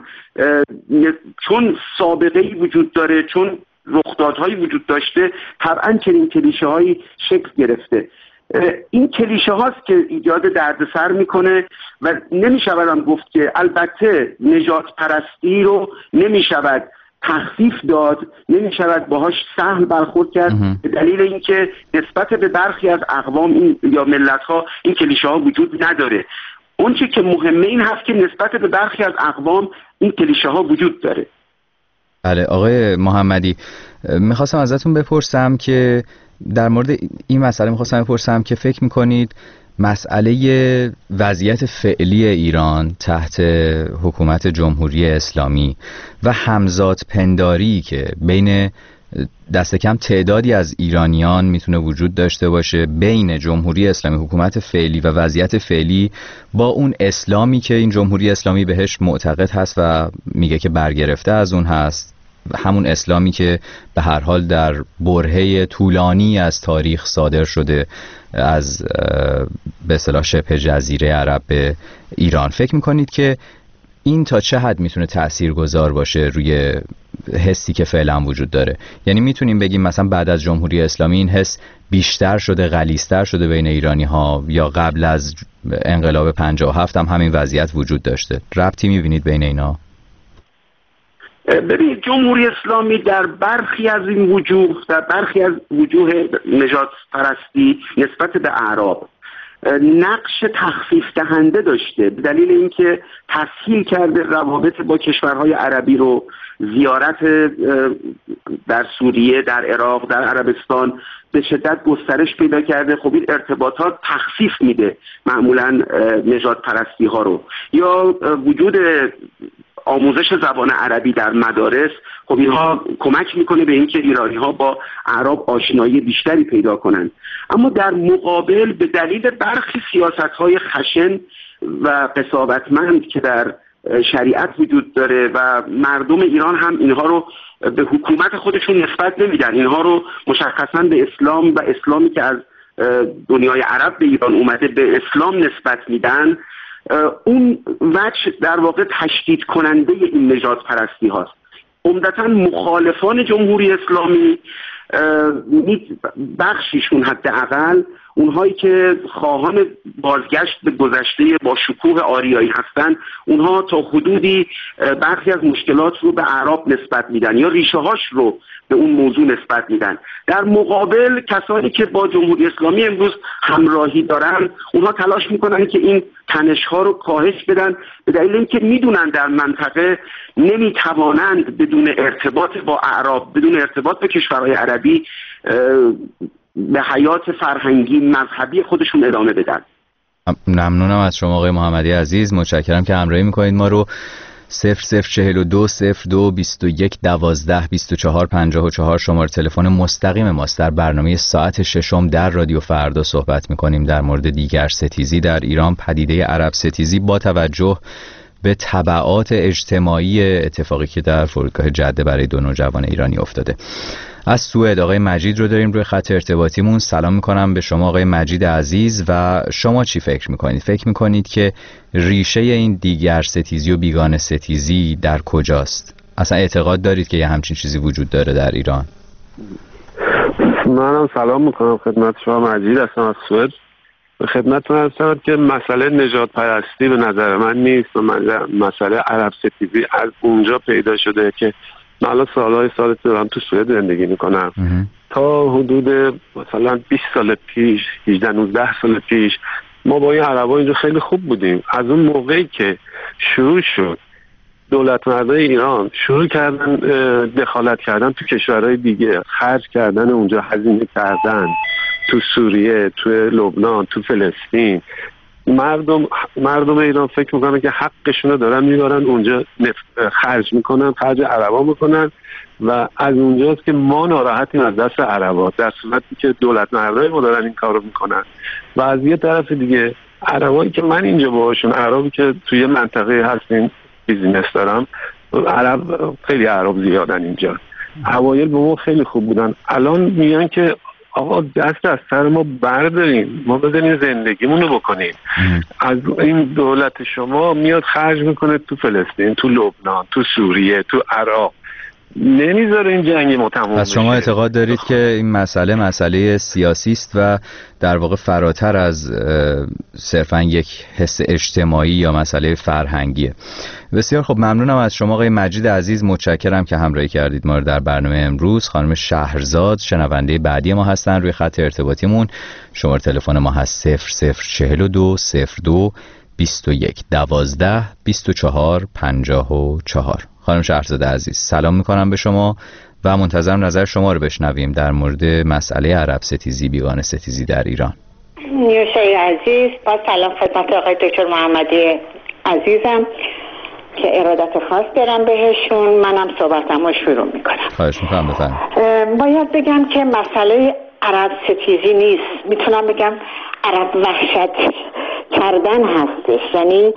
چون سابقه‌ای وجود داره، چون رخدادهایی وجود داشته، طبعا چنین کلیشه هایی شکل گرفته. این کلیشه هاست که ایجاد دردسر میکنه و نمیشود هم گفت که البته نجات پرستی رو نمیشود تخفیف داد، نمیشود باهاش سهل برخورد کرد، به دلیل اینکه نسبت به برخی از اقوام یا ملت ها این کلیشه ها وجود نداره. آنچه که مهمه این هست که نسبت به برخی از اقوام این کلیشه ها وجود داره. بله آقای محمدی، میخواستم ازتون بپرسم که در مورد این مسئله که فکر میکنید مسئله وضعیت فعلی ایران تحت حکومت جمهوری اسلامی و همزاد پنداری که بین دست کم تعدادی از ایرانیان میتونه وجود داشته باشه بین جمهوری اسلامی، حکومت فعلی و وضعیت فعلی با اون اسلامی که این جمهوری اسلامی بهش معتقد هست و میگه که برگرفته از اون هست، همون اسلامی که به هر حال در برهه طولانی از تاریخ صادر شده از به اصطلاح شبه جزیره عرب به ایران. فکر میکنید که این تا چه حد میتونه تاثیرگذار باشه روی حسی که فعلا وجود داره؟ یعنی میتونیم بگیم مثلا بعد از جمهوری اسلامی این حس بیشتر شده، غلیظتر شده بین ایرانی ها، یا قبل از انقلاب 57 هم همین وضعیت وجود داشته؟ ربطی میبینید بین اینا؟ ببینید، جمهوری اسلامی در برخی از وجوه نجات پرستی نسبت به اعراب نقش تخفیف دهنده داشته، به دلیل اینکه تسهیل کرده روابط با کشورهای عربی رو، زیارت در سوریه، در عراق، در عربستان به شدت گسترش پیدا کرده. خب این ارتباطات تخفیف میده معمولا نجات پرستی ها رو. یا وجود آموزش زبان عربی در مدارس، خب اینها کمک میکنه به اینکه ایرانی ها با اعراب آشنایی بیشتری پیدا کنند. اما در مقابل به دلیل برخی سیاست‌های خشن و قساوتمند که در شریعت وجود داره و مردم ایران هم اینها رو به حکومت خودشون نسبت نمیدن، اینها رو مشخصاً به اسلام و اسلامی که از دنیای عرب به ایران اومده به اسلام نسبت میدن، اون وجه در واقع تشدید کننده این نجات پرستی هاست. عمدتاً مخالفان جمهوری اسلامی، بخشیشون حداقل اونهایی که خواهان بازگشت به گذشته با شکوه آریایی هستن، اونها تا حدودی برخی از مشکلات رو به اعراب نسبت میدن یا ریشه هاش رو به اون موضوع نسبت میدن. در مقابل کسانی که با جمهوری اسلامی امروز همراهی دارن، اونها تلاش میکنن که این تنش ها رو کاهش بدن، به دلیل اینکه میدونن در منطقه نمیتوانند بدون ارتباط با اعراب، بدون ارتباط با کشورهای عربی به حیات فرهنگی مذهبی خودشون ادامه بدن. ممنونم از شما آقای محمدی عزیز، متشکرم که همراهی میکنید ما رو. 0042 02 21 12 24 54 شماره تلفن مستقیم ماست. در برنامه ساعت ششم در رادیو فردا صحبت میکنیم در مورد دیگر ستیزی در ایران، پدیده عرب ستیزی با توجه به تبعات اجتماعی اتفاقی که در فرودگاه جده برای دو نوجوان ایرانی افتاده. از سوئد آقای مجید رو داریم روی خط ارتباطیمون. سلام میکنم به شما آقای مجید عزیز. و شما چی فکر میکنید؟ فکر میکنید که ریشه این دیگر ستیزی و بیگانه ستیزی در کجاست؟ اصلا اعتقاد دارید که یه همچین چیزی وجود داره در ایران؟ منم سلام میکنم خدمت شما. مجید هستم از سوئد. به خدمتتون هستم که مسئله نژاد پرستی به نظر من نیست و مسئله عرب ستیزی از اونجا پیدا شده که من الان سالهای سال دارم تو سوئد زندگی میکنم. تا حدود مثلا 20 سال پیش، 18-19 سال پیش ما با این عربا اینجا خیلی خوب بودیم. از اون موقعی که شروع شد دولت مردای ایران شروع کردن دخالت کردن تو کشورهای دیگه، خرج کردن اونجا، هزینه کردن تو سوریه، تو لبنان، تو فلسطین، مردم ایران فکر میکنن که حقشونو دارن میبرن اونجا، خرج میکنن، خرج عربا میکنن و از اونجاست که ما ناراحتیم از دست عربا، در صورتی که دولت مردای ما دارن این کارو میکنن. و از یه طرف دیگه عربایی که من اینجا باهاشون، عربی که توی منطقه هستیم بیزینس دارم، عرب خیلی عرب زیادن اینجا. اوایل به ما خیلی خوب بودن، الان میگن که آقا دست از سر ما برداریم، ما بزنیم زندگیمون رو بکنیم. از این دولت شما میاد خرج میکنه تو فلسطین، تو لبنان، تو سوریه، تو عراق، نمیذاره این جنگ ما تموم بشه. پس شما اعتقاد دارید که این مسئله سیاسی است و در واقع فراتر از صرفا یک حس اجتماعی یا مسئله فرهنگیه. بسیار خب، ممنونم از شما آقای مجید عزیز، متشکرم که همراهی کردید ما رو در برنامه امروز. خانم شهرزاد شنونده بعدی ما هستن روی خط ارتباطیمون. شماره تلفن ما هست 0042 02 21 12 24 54. خانم شهرزاده عزیز سلام میکنم به شما و منتظرم نظر شما رو بشنویم در مورد مسئله عرب ستیزی، بیگانه ستیزی در ایران. نیوشای عزیز، با سلام خدمت آقای دکتر محمدی عزیزم که ارادت خاص دارم بهشون. منم صحبتمو شروع میکنم. خواهش میکنم بفرمایید. باید بگم که مسئله عرب ستیزی نیست، میتونم بگم عرب وحشت کردن هستش، یعنی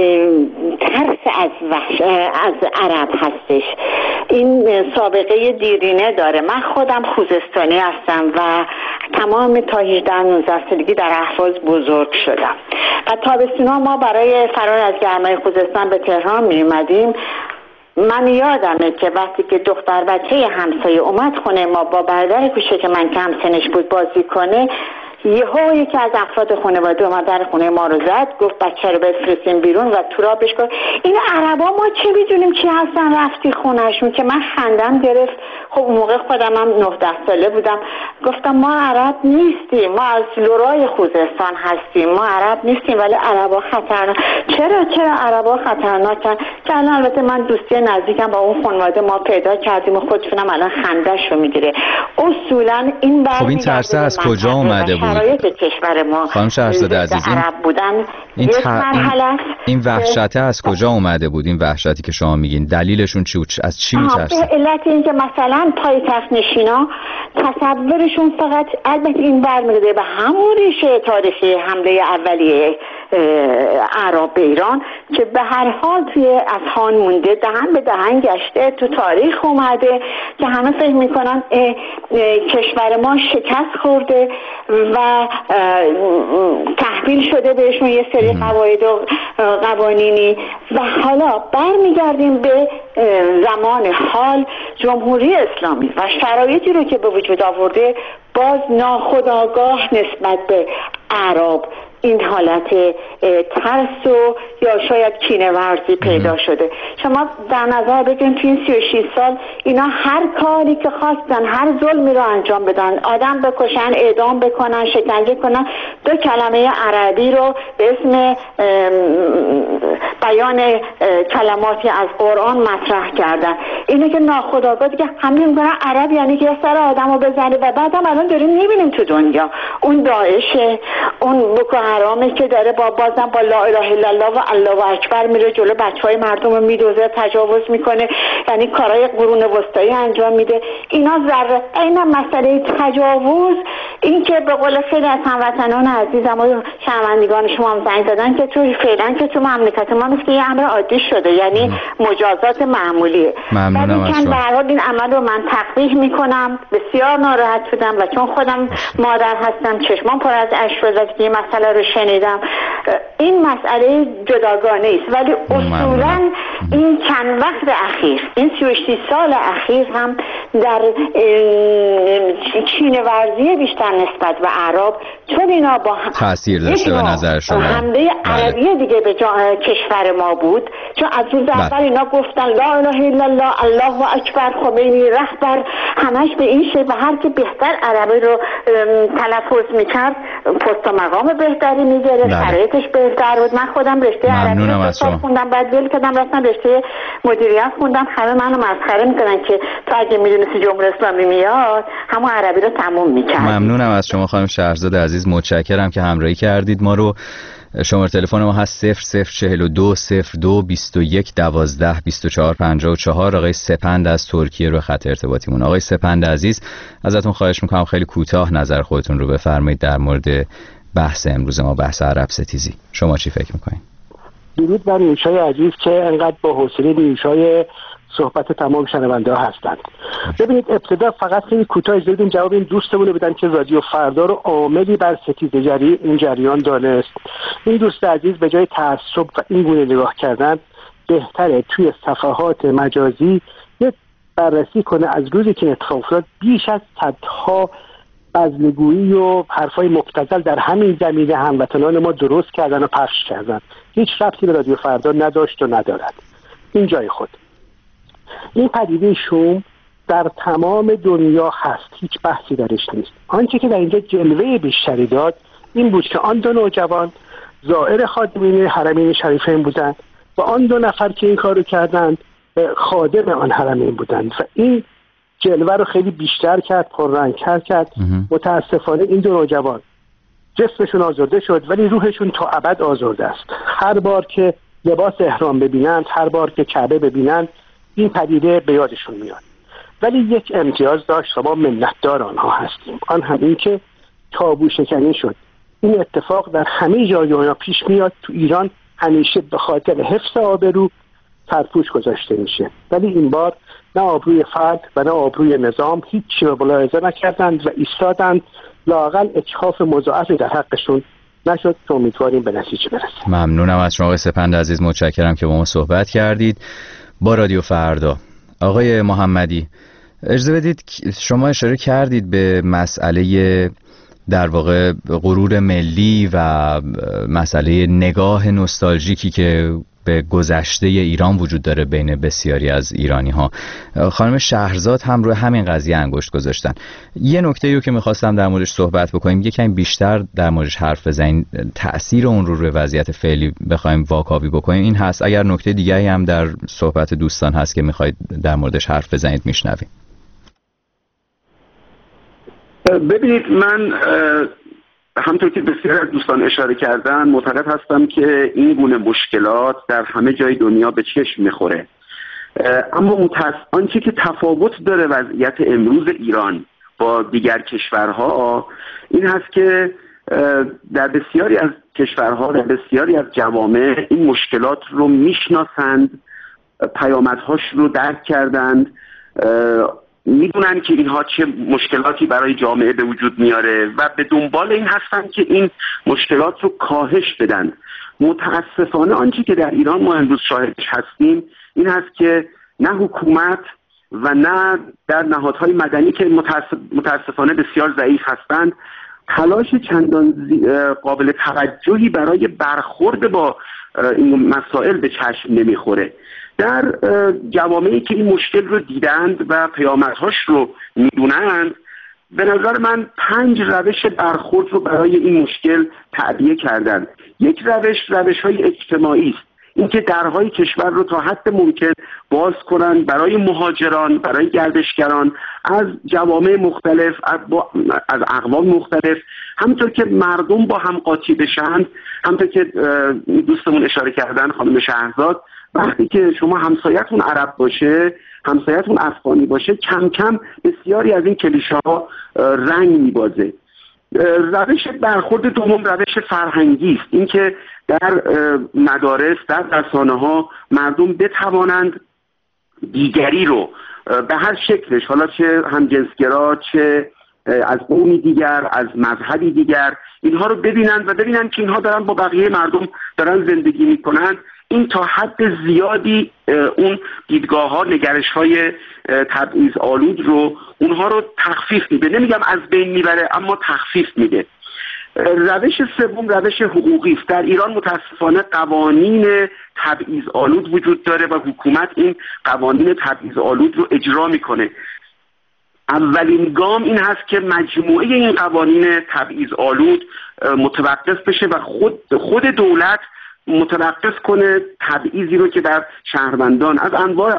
ترس از عرب هستش. این سابقه دیرینه داره. من خودم خوزستانی هستم و تمام تا 18-19 سالگی در اهواز بزرگ شدم و تابستونا ما برای فرار از گرمای خوزستان به تهران می اومدیم. من یادمه که وقتی که دختر بچه همسایه اومد خونه ما با برادر کوچه که من کم سنش بود بازی کنه، یهو یکی از افراد خانواده اومد در خونه ما رو زد، گفت بچه رو بفرستین بیرون و تو را بهش گفت این عربا ما چه میدونیم چی هستن، رفتی خونهشون. که من خندم گرفت. خب اون موقع خودم هم 9-10 ساله بودم. گفتم ما عرب نیستیم، ما از لورای خوزستان هستیم، ما عرب نیستیم، ولی عربا خطرناک. چرا عربا خطرناکن؟ که البته من دوستی نزدیکم با اون خانواده ما پیدا کردیم و خودشونم الان خندش رو میگیره. اصولا این خب این ترس از کجا اومده بود؟ شرایط کشور ما خانم شهرزاده عزیز، عرب بودن این وحشته از کجا اومده بود؟ این وحشتی که شما میگین دلیلشون چی بود؟ از چی میترسن؟ به علت این که مثلا پایتخت نشینا تصورشون فقط، البته این برمیگرده به همون ریشه تاریخی حمله اولیه عرب به ایران که به هر حال توی اذهان مونده، دهن به دهن گشته، تو تاریخ اومده که همه فکر میکنن کشور ما شکست خورده و تحویل شده بهشون یه سری قواعد و قوانینی. و حالا برمیگردیم به زمان حال جمهوری اسلامی و شرایطی رو که به وجود آورده، باز ناخودآگاه نسبت به عرب این حالت ترس و یا شاید کینه ورزی پیدا شده. شما در نظر بگیرید توی این 36 سال اینا هر کاری که خواستن، هر ظلمی رو انجام بدن، آدم بکشن، اعدام بکنن، شکنجه کنن، 2 کلمه عربی رو به اسم بیان کلماتی از قرآن مطرح کردن. اینه که ناخودآگاه دیگه همه میگن عرب یعنی که سر آدمو بزنه. و بعدم الان داریم میبینیم تو دنیا اون داعشه، اون بoko حرامه که داره بازم با لا اله الا الله و الله اکبر میره جلو بچهای مردم رو میدوزه، تجاوز میکنه، یعنی کارهای قرون وسطایی انجام میده. اینا ذره اینا مسئله تجاوز، این که به قول خیلی از هموطنان عزیزم و شنوندگان شما هم زنگ زدن که تو فعلا که تو مملکت ما مثل یه امر عادی شده، یعنی مجازات معمولیه. ممنونم از شما. به هر حال این عمل رو من تقبیح میکنم. بسیار ناراحت شدم و چون خودم مادر هستم چشمام پر از اشک شد که این مسئله رو شنیدم. این مسئله جداگانه است، ولی اصولا این چند وقت اخیر، این 36 سال اخیر هم در کینه ورزی بیشتر نسبت به عرب، چون اینا با تأثیر داشته به نظر شما حمله عربی دیگه به کشور ما بود، چون از روز اول اینا گفتن لا اله الا الله، الله اکبر، خمینی رهبر، همش به این شکل و هر که بهتر عربی رو تلفظ میکرد پست و مقام بهتری میگرفت، شرایطش بهتر بود. من خودم رشته عربی رو خوندم، بعد ول کردم رفتم رشته مدیریت خوندم. همه منو مسخره میکنن که تو اگه میدونستی جمهوری اسلامی میاد همون عربی رو تموم میکرد. ممنونم از شما خانم شهرزاده عزیز، متشکرم که همراهی کردید ما رو. شماره تلفن ما هست 0042 02 21 12 24 54. آقای سپند از ترکیه رو خط ارتباطیمون. آقای سپند عزیز، ازتون خواهش میکنم خیلی کوتاه نظر خودتون رو بفرمایید در مورد بحث امروز ما، بحث عرب ستیزی. شما چی فکر میکنید؟ درود بر نیوشای عزیز که انقدر با حوصله نیوشای صحبت تمام شنونده ها هستند. ببینید ابتدا فقط خیلی کوتاه اجازه بدین جواب این دوستمون رو بدن که رادیو فردا رو عاملی بر ستیزگری این جریان دانست. این دوست عزیز به جای تعصب و این گونه نگاه کردن بهتره توی صفحات مجازی یک بررسی کنه از روزی که اتفاق افتاد بیش از صدها بزلگویی و حرفای مبتذل در همین زمینه هموطنان ما درست کردن و پخش کردن. هیچ ربطی به رادیو فردا نداشت و ندارد. این جای خود. این پدیده شوم در تمام دنیا هست، هیچ بحثی درش نیست. آنچه که در اینجا جلوه بیشتری داد این بود که آن 2 نوجوان زائر خادمین حرمین شریفین بودند و آن 2 نفر که این کارو کردند خادم آن حرمین بودند و این جلوه رو خیلی بیشتر کرد، پررنگ‌تر کرد. متاسفانه این 2 نوجوان جسمشون آزرده شد ولی روحشون تا ابد آزرده است. هر بار که لباس احرام ببینند، هر بار که کعبه ببینند، این پدیده به یادشون میاد. ولی یک امتیاز داشت و ما منتدار آنها هستیم، آن هم این که تابو شکنی شد. این اتفاق در همه جای دنیا پیش میاد، تو ایران همیشه به خاطر حفظ آبرو سرپوش گذاشته میشه، ولی این بار نه آبروی فرد و نه آبروی نظام هیچی رو ملاحظه نکردند و ایستادند. لااقل اجحاف مضاعفی در حقشون نشد که امیدواریم به نتیجه برسیم. ممنونم از شما آقای سپند عزیز، متشکرم که با ما صحبت کردید. با رادیو فردا آقای محمدی، اجازه بدید شما اشاره کردید به مسئله در واقع غرور ملی و مسئله نگاه نوستالژیکی که به گذشته ایران وجود داره بین بسیاری از ایرانی ها. خانم شهرزاد هم روی همین قضیه انگشت گذاشتن. یه نکته رو که میخواستم در موردش صحبت بکنیم، یکم بیشتر در موردش حرف بزنیم، تأثیر اون رو روی وضعیت فعلی بخوایم واکاوی بکنیم این هست. اگر نکته دیگری هم در صحبت دوستان هست که میخواید در موردش حرف بزنید میشنویم. ببینید، من همونطور که بسیار از دوستان اشاره کردن معتقد هستم که این گونه مشکلات در همه جای دنیا به چشم میخوره، اما آنچه که تفاوت داره وضعیت امروز ایران با دیگر کشورها این هست که در بسیاری از کشورها، در بسیاری از جوامع این مشکلات رو میشناسند، پیامدهاش رو درک کردند، میدونن که اینها چه مشکلاتی برای جامعه به وجود میاره و به دنبال این هستن که این مشکلات رو کاهش بدن. متاسفانه آنچه که در ایران ما امروز شاهدش هستیم این هست که نه حکومت و نه در نهادهای مدنی که متاسفانه بسیار ضعیف هستند تلاش چندان قابل توجهی برای برخورد با این مسائل به چشم نمیخوره. در جوامعی که این مشکل رو دیدند و پیامدهاش رو میدونند، به نظر من 5 روش برخورد رو برای این مشکل تعبیه کردند. یک روش‌های اجتماعی است، اینکه درهای کشور رو تا حد ممکن باز کنند برای مهاجران، برای گردشگران از جوامع مختلف، از اقوام مختلف، همونطور که مردم با هم قاطی بشن. همونطور که دوستمون اشاره کردن خانم شهرزاد، وقتی که شما همسایتون عرب باشه، همسایتون افغانی باشه، کم کم بسیاری از این کلیشه ها رنگ میبازه. روش برخورد دوم روش فرهنگی است، اینکه در مدارس، در رسانه ها مردم بتوانند دیگری رو به هر شکلش، حالا چه همجنسگرا، چه از قومی دیگر، از مذهبی دیگر، اینها رو ببینند و ببینند که اینها دارن با بقیه مردم دارن زندگی میکنند. این تا حد زیادی اون دیدگاه ها، نگرش های تبعیض آلود رو اونها رو تخفیف میده، نمیگم از بین میبره اما تخفیف میده. روش سوم روش حقوقی است. در ایران متاسفانه قوانین تبعیض آلود وجود داره و حکومت این قوانین تبعیض آلود رو اجرا میکنه. اولین گام این هست که مجموعه این قوانین تبعیض آلود متوقف بشه و خود دولت متوقف کنه تبعیضی رو که در شهروندان از انواع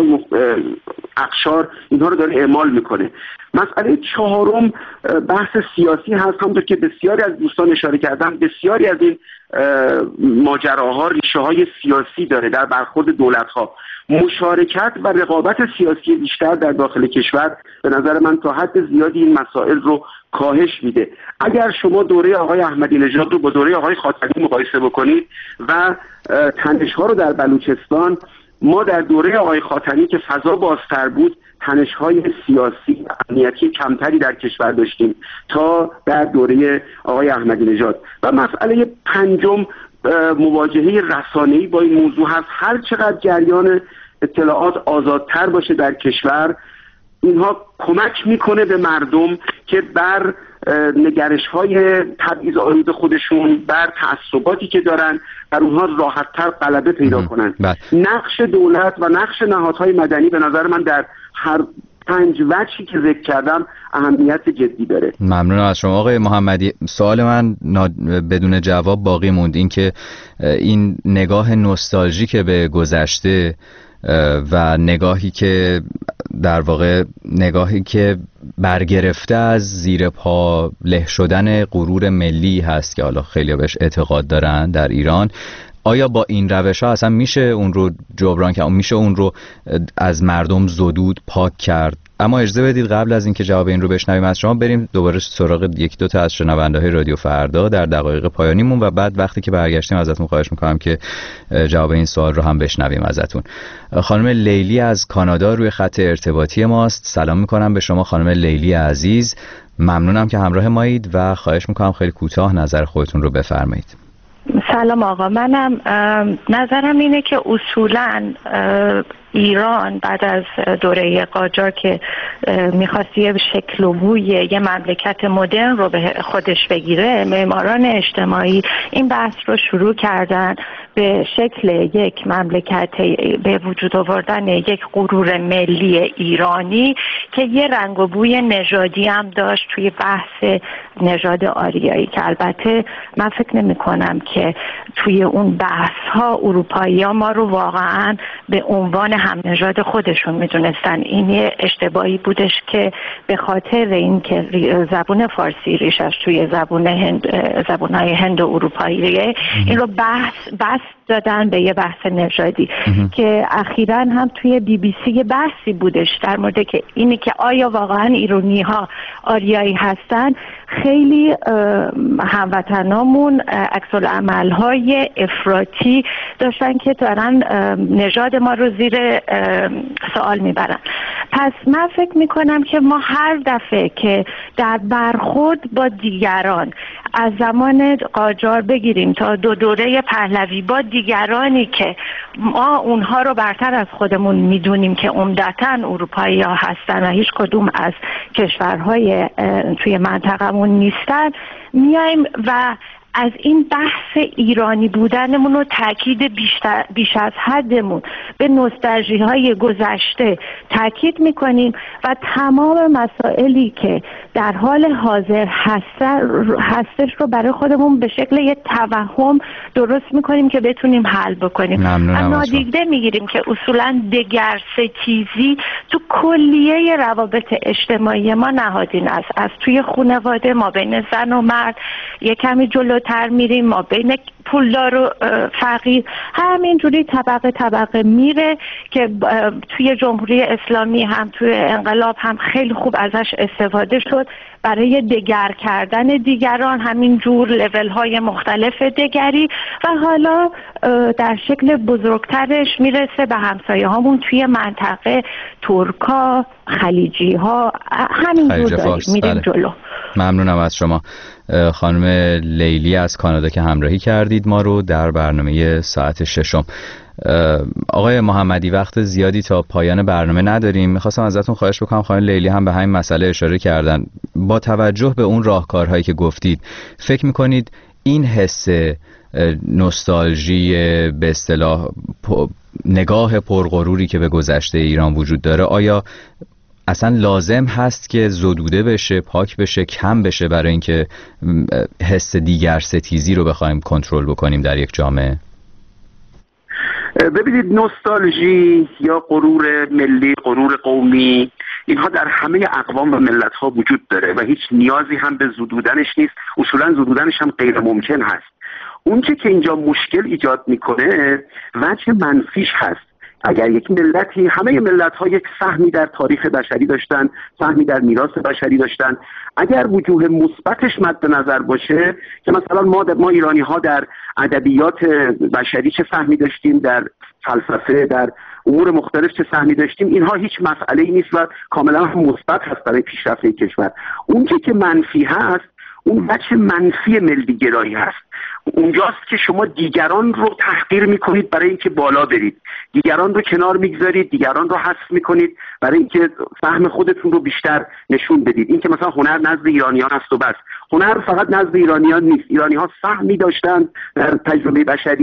اقشار اینها رو داره اعمال میکنه. مسئله چهارم بحث سیاسی هست. همونطور که بسیاری از دوستان اشاره کردن، بسیاری از این ماجراها ریشه های سیاسی داره در برخورد دولت ها. مشارکت و رقابت سیاسی بیشتر در داخل کشور به نظر من تا حد زیادی این مسائل رو کاهش میده. اگر شما دوره آقای احمدی نژاد رو با دوره آقای خاتمی مقایسه بکنید و تنش‌ها رو در بلوچستان، ما در دوره آقای خاتمی که فضا بازتر بود تنش‌های سیاسی امنیتی کمتری در کشور داشتیم تا در دوره آقای احمدی نژاد. و مسئله پنجم مواجهه رسانه‌ای با این موضوع هست. هر چقدر جریان اطلاعات آزادتر باشه در کشور، اینها کمک میکنه به مردم که بر نگرش‌های تبعیض آلود خودشون، بر تعصباتی که دارن، بر اونها راحت‌تر غلبه پیدا کنن. نقش دولت و نقش نهادهای مدنی به نظر من در هر 5 وجهی که ذکر کردم اهمیت جدی داره. ممنونم از شما آقای محمدی. سوال من بدون جواب باقی موند، این که این نگاه نوستالژیک به گذشته و نگاهی که در واقع نگاهی که برگرفته از زیر پا له شدن غرور ملی هست که حالا خیلی بهش اعتقاد دارن در ایران، آیا با این روش ها اصلا میشه اون رو جبران کرد، میشه اون رو از مردم زدود پاک کرد؟ اما اجازه بدید قبل از اینکه جواب این رو بشنویم از شما بریم دوباره سراغ یک دو تا از شنونده‌های رادیو فردا در دقایق پایانیمون و بعد وقتی که برگشتیم ازتون خواهش میکنم که جواب این سوال رو هم بشنویم ازتون. خانم لیلی از کانادا روی خط ارتباطی ماست. سلام میکنم به شما خانم لیلی عزیز، ممنونم که همراه مایید و خواهش میکنم خیلی کوتاه نظر خودتون رو بفرمایید. سلام آقا، منم نظرم اینه که اصولاً ایران بعد از دوره قاجار که میخواست یه شکل و بوی یه مملکت مدرن رو به خودش بگیره، معماران اجتماعی این بحث رو شروع کردن به شکل یک مملکت، به وجود آوردن یک غرور ملی ایرانی که یه رنگ و بوی نژادی هم داشت توی بحث نژاد آریایی که البته من فکر نمی کنم که توی اون بحث ها اروپایی ها ما رو واقعا به عنوان هم نژاد خودشون میدونستن. این یه اشتباهی بودش که به خاطر این که زبون فارسی ریشش توی زبونهای هند و اروپاییه این رو بحث دادن به یه بحث نژادی که اخیراً هم توی BBC یه بحثی بودش در مورد که اینی که آیا واقعا ایرانی ها آریایی هستن. خیلی هموطنامون عکس‌العمل های افراطی داشتن که دارن نژاد ما رو زیر سوال میبرن. پس من فکر میکنم که ما هر دفعه که در برخورد با دیگران از زمان قاجار بگیریم تا دوره پهلوی با دیگرانی که ما اونها رو برتر از خودمون میدونیم که عمدتاً اروپایی ها هستن و هیچ کدوم از کشورهای توی منطقمون نیستن، میایم و از این بحث ایرانی بودنمون و تاکید بیش از حدمون به نوستالژی های گذشته تاکید میکنیم و تمام مسائلی که در حال حاضر هستش رو برای خودمون به شکل یه توهم درست میکنیم که بتونیم حل بکنیم. نادیده میگیریم که اصولا دگرستیزی تو کلیه روابط اجتماعی ما نهادین است. از توی خانواده ما بین زن و مرد یه کمی جلوتر میریم، ما بین پولدار و فقیر همینجوری طبقه میره که توی جمهوری اسلامی هم توی انقلاب هم خیلی خوب ازش استفاده شد برای دگر کردن دیگران، همینجور لیول های مختلف دگری و حالا در شکل بزرگترش میرسه به همسایه هامون توی منطقه، ترکا، خلیجی ها، همینجور میریم جلو. ممنونم از شما خانم لیلی از کانادا که همراهی کردید ما رو در برنامه ساعت 6. آقای محمدی وقت زیادی تا پایان برنامه نداریم، میخواستم ازتون خواهش بکنم، خانم لیلی هم به همین مسئله اشاره کردن، با توجه به اون راهکارهایی که گفتید فکر میکنید این حس نوستالژی به اصطلاح نگاه پرغروری که به گذشته ایران وجود داره آیا اصلا لازم هست که زدوده بشه، پاک بشه، کم بشه برای اینکه حس دیگر ستیزی رو بخوایم کنترل بکنیم در یک جامعه؟ ببینید نوستالژی یا غرور ملی، غرور قومی، اینها در همه اقوام و ملت ها وجود داره و هیچ نیازی هم به زدودنش نیست، اصولا زدودنش هم غیر ممکن هست. اونچه که اینجا مشکل ایجاد میکنه وجه منفیش هست. اگر یک ملتی، همه ملت ها یک سهمی در تاریخ بشری داشتن، سهمی در میراث بشری داشتن، اگر وجوه مثبتش مد نظر باشه که مثلا ما ایرانی ها در ادبیات بشری چه سهمی داشتیم، در فلسفه، در امور مختلف چه سهمی داشتیم، اینها هیچ مسئله‌ای نیست و کاملا مثبت هست برای پیشرفت کشور. اون که منفی هست اون بچه منفی ملی گرایی هست. اونجاست که شما دیگران رو تحقیر میکنید برای اینکه بالا برید، دیگران رو کنار میگذارید، دیگران رو حذف میکنید برای اینکه فهم خودتون رو بیشتر نشون بدید. این که مثلا هنر نزد ایرانیان است و بس، هنر فقط نزد ایرانیان نیست. ایرانی ها سهمی داشتن در تجربه بشری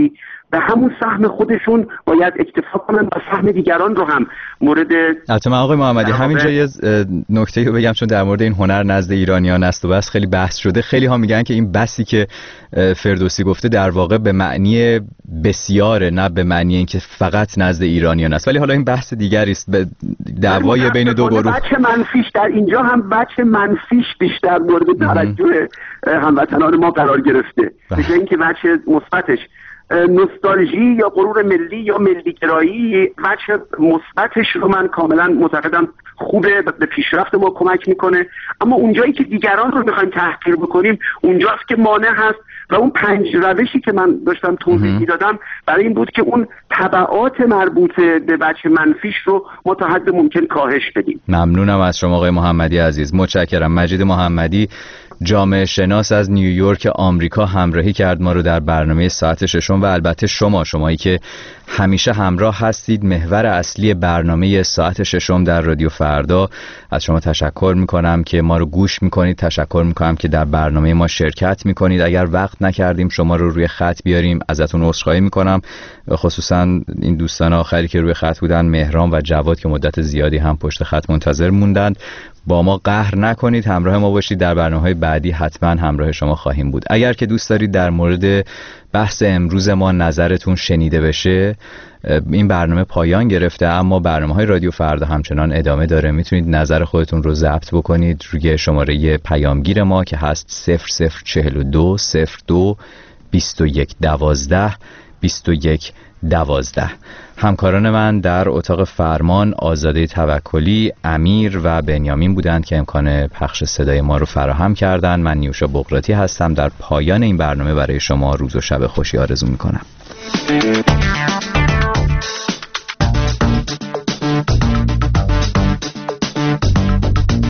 به همون سهم خودشون باید اکتفا کنن و سهم دیگران رو هم مورد. البته من آقای محمدی همینجا یه نکته‌ای رو بگم، چون در مورد این هنر نزد ایرانیان است و بس خیلی بحث شده. خیلی ها میگن که این بسی که فردوسی گفته در واقع به معنی بسیاره، نه به معنی اینکه فقط نزد ایرانیان است. ولی حالا این بحث دیگری است، به دعوای بین دو گروه. بچه منفیش در اینجا هم بچه منفیش بیشتر مورد توجه هموطنان ما قرار گرفته، به اینکه بچه مثبتش نوستالژی یا غرور ملی یا ملیگرایی، بچه مثبتش رو من کاملا معتقدم خوبه، به پیشرفت ما کمک میکنه. اما اونجایی که دیگران رو میخوایم تحقیر بکنیم اونجاست که مانع هست و اون 5 روشی که من داشتم توضیح میدادم برای این بود که اون تبعات مربوط به بچه منفیش رو ما تا حد ممکن کاهش بدیم. ممنونم از شما آقای محمدی عزیز، متشکرم. مجید محمدی، جامعه شناس از نیویورک آمریکا، همراهی کرد ما رو در برنامه ساعت ششم و البته شمایی که همیشه همراه هستید، محور اصلی برنامه ساعت ششم در رادیو فردا. از شما تشکر میکنم که ما رو گوش میکنید، تشکر میکنم که در برنامه ما شرکت میکنید. اگر وقت نکردیم شما رو روی خط بیاریم ازتون عذرخواهی میکنم، خصوصا این دوستان آخری که روی خط بودن، مهران و جواد که مدت زیادی هم پشت خط منتظر موندند. با ما قهر نکنید، همراه ما باشید. در برنامه‌های بعدی حتما همراه شما خواهیم بود. اگر که دوست دارید در مورد بحث امروز ما نظرتون شنیده بشه، این برنامه پایان گرفته اما برنامه‌های رادیو فردا همچنان ادامه داره. میتونید نظر خودتون رو ضبط بکنید روی شماره پیامگیر ما که هست 0042 02 21 12 21 12. همکاران من در اتاق فرمان آزاده توکلی، امیر و بنیامین بودند که امکان پخش صدای ما رو فراهم کردند. من نیوشا بغراتی هستم. در پایان این برنامه برای شما روز و شب خوشی آرزو میکنم.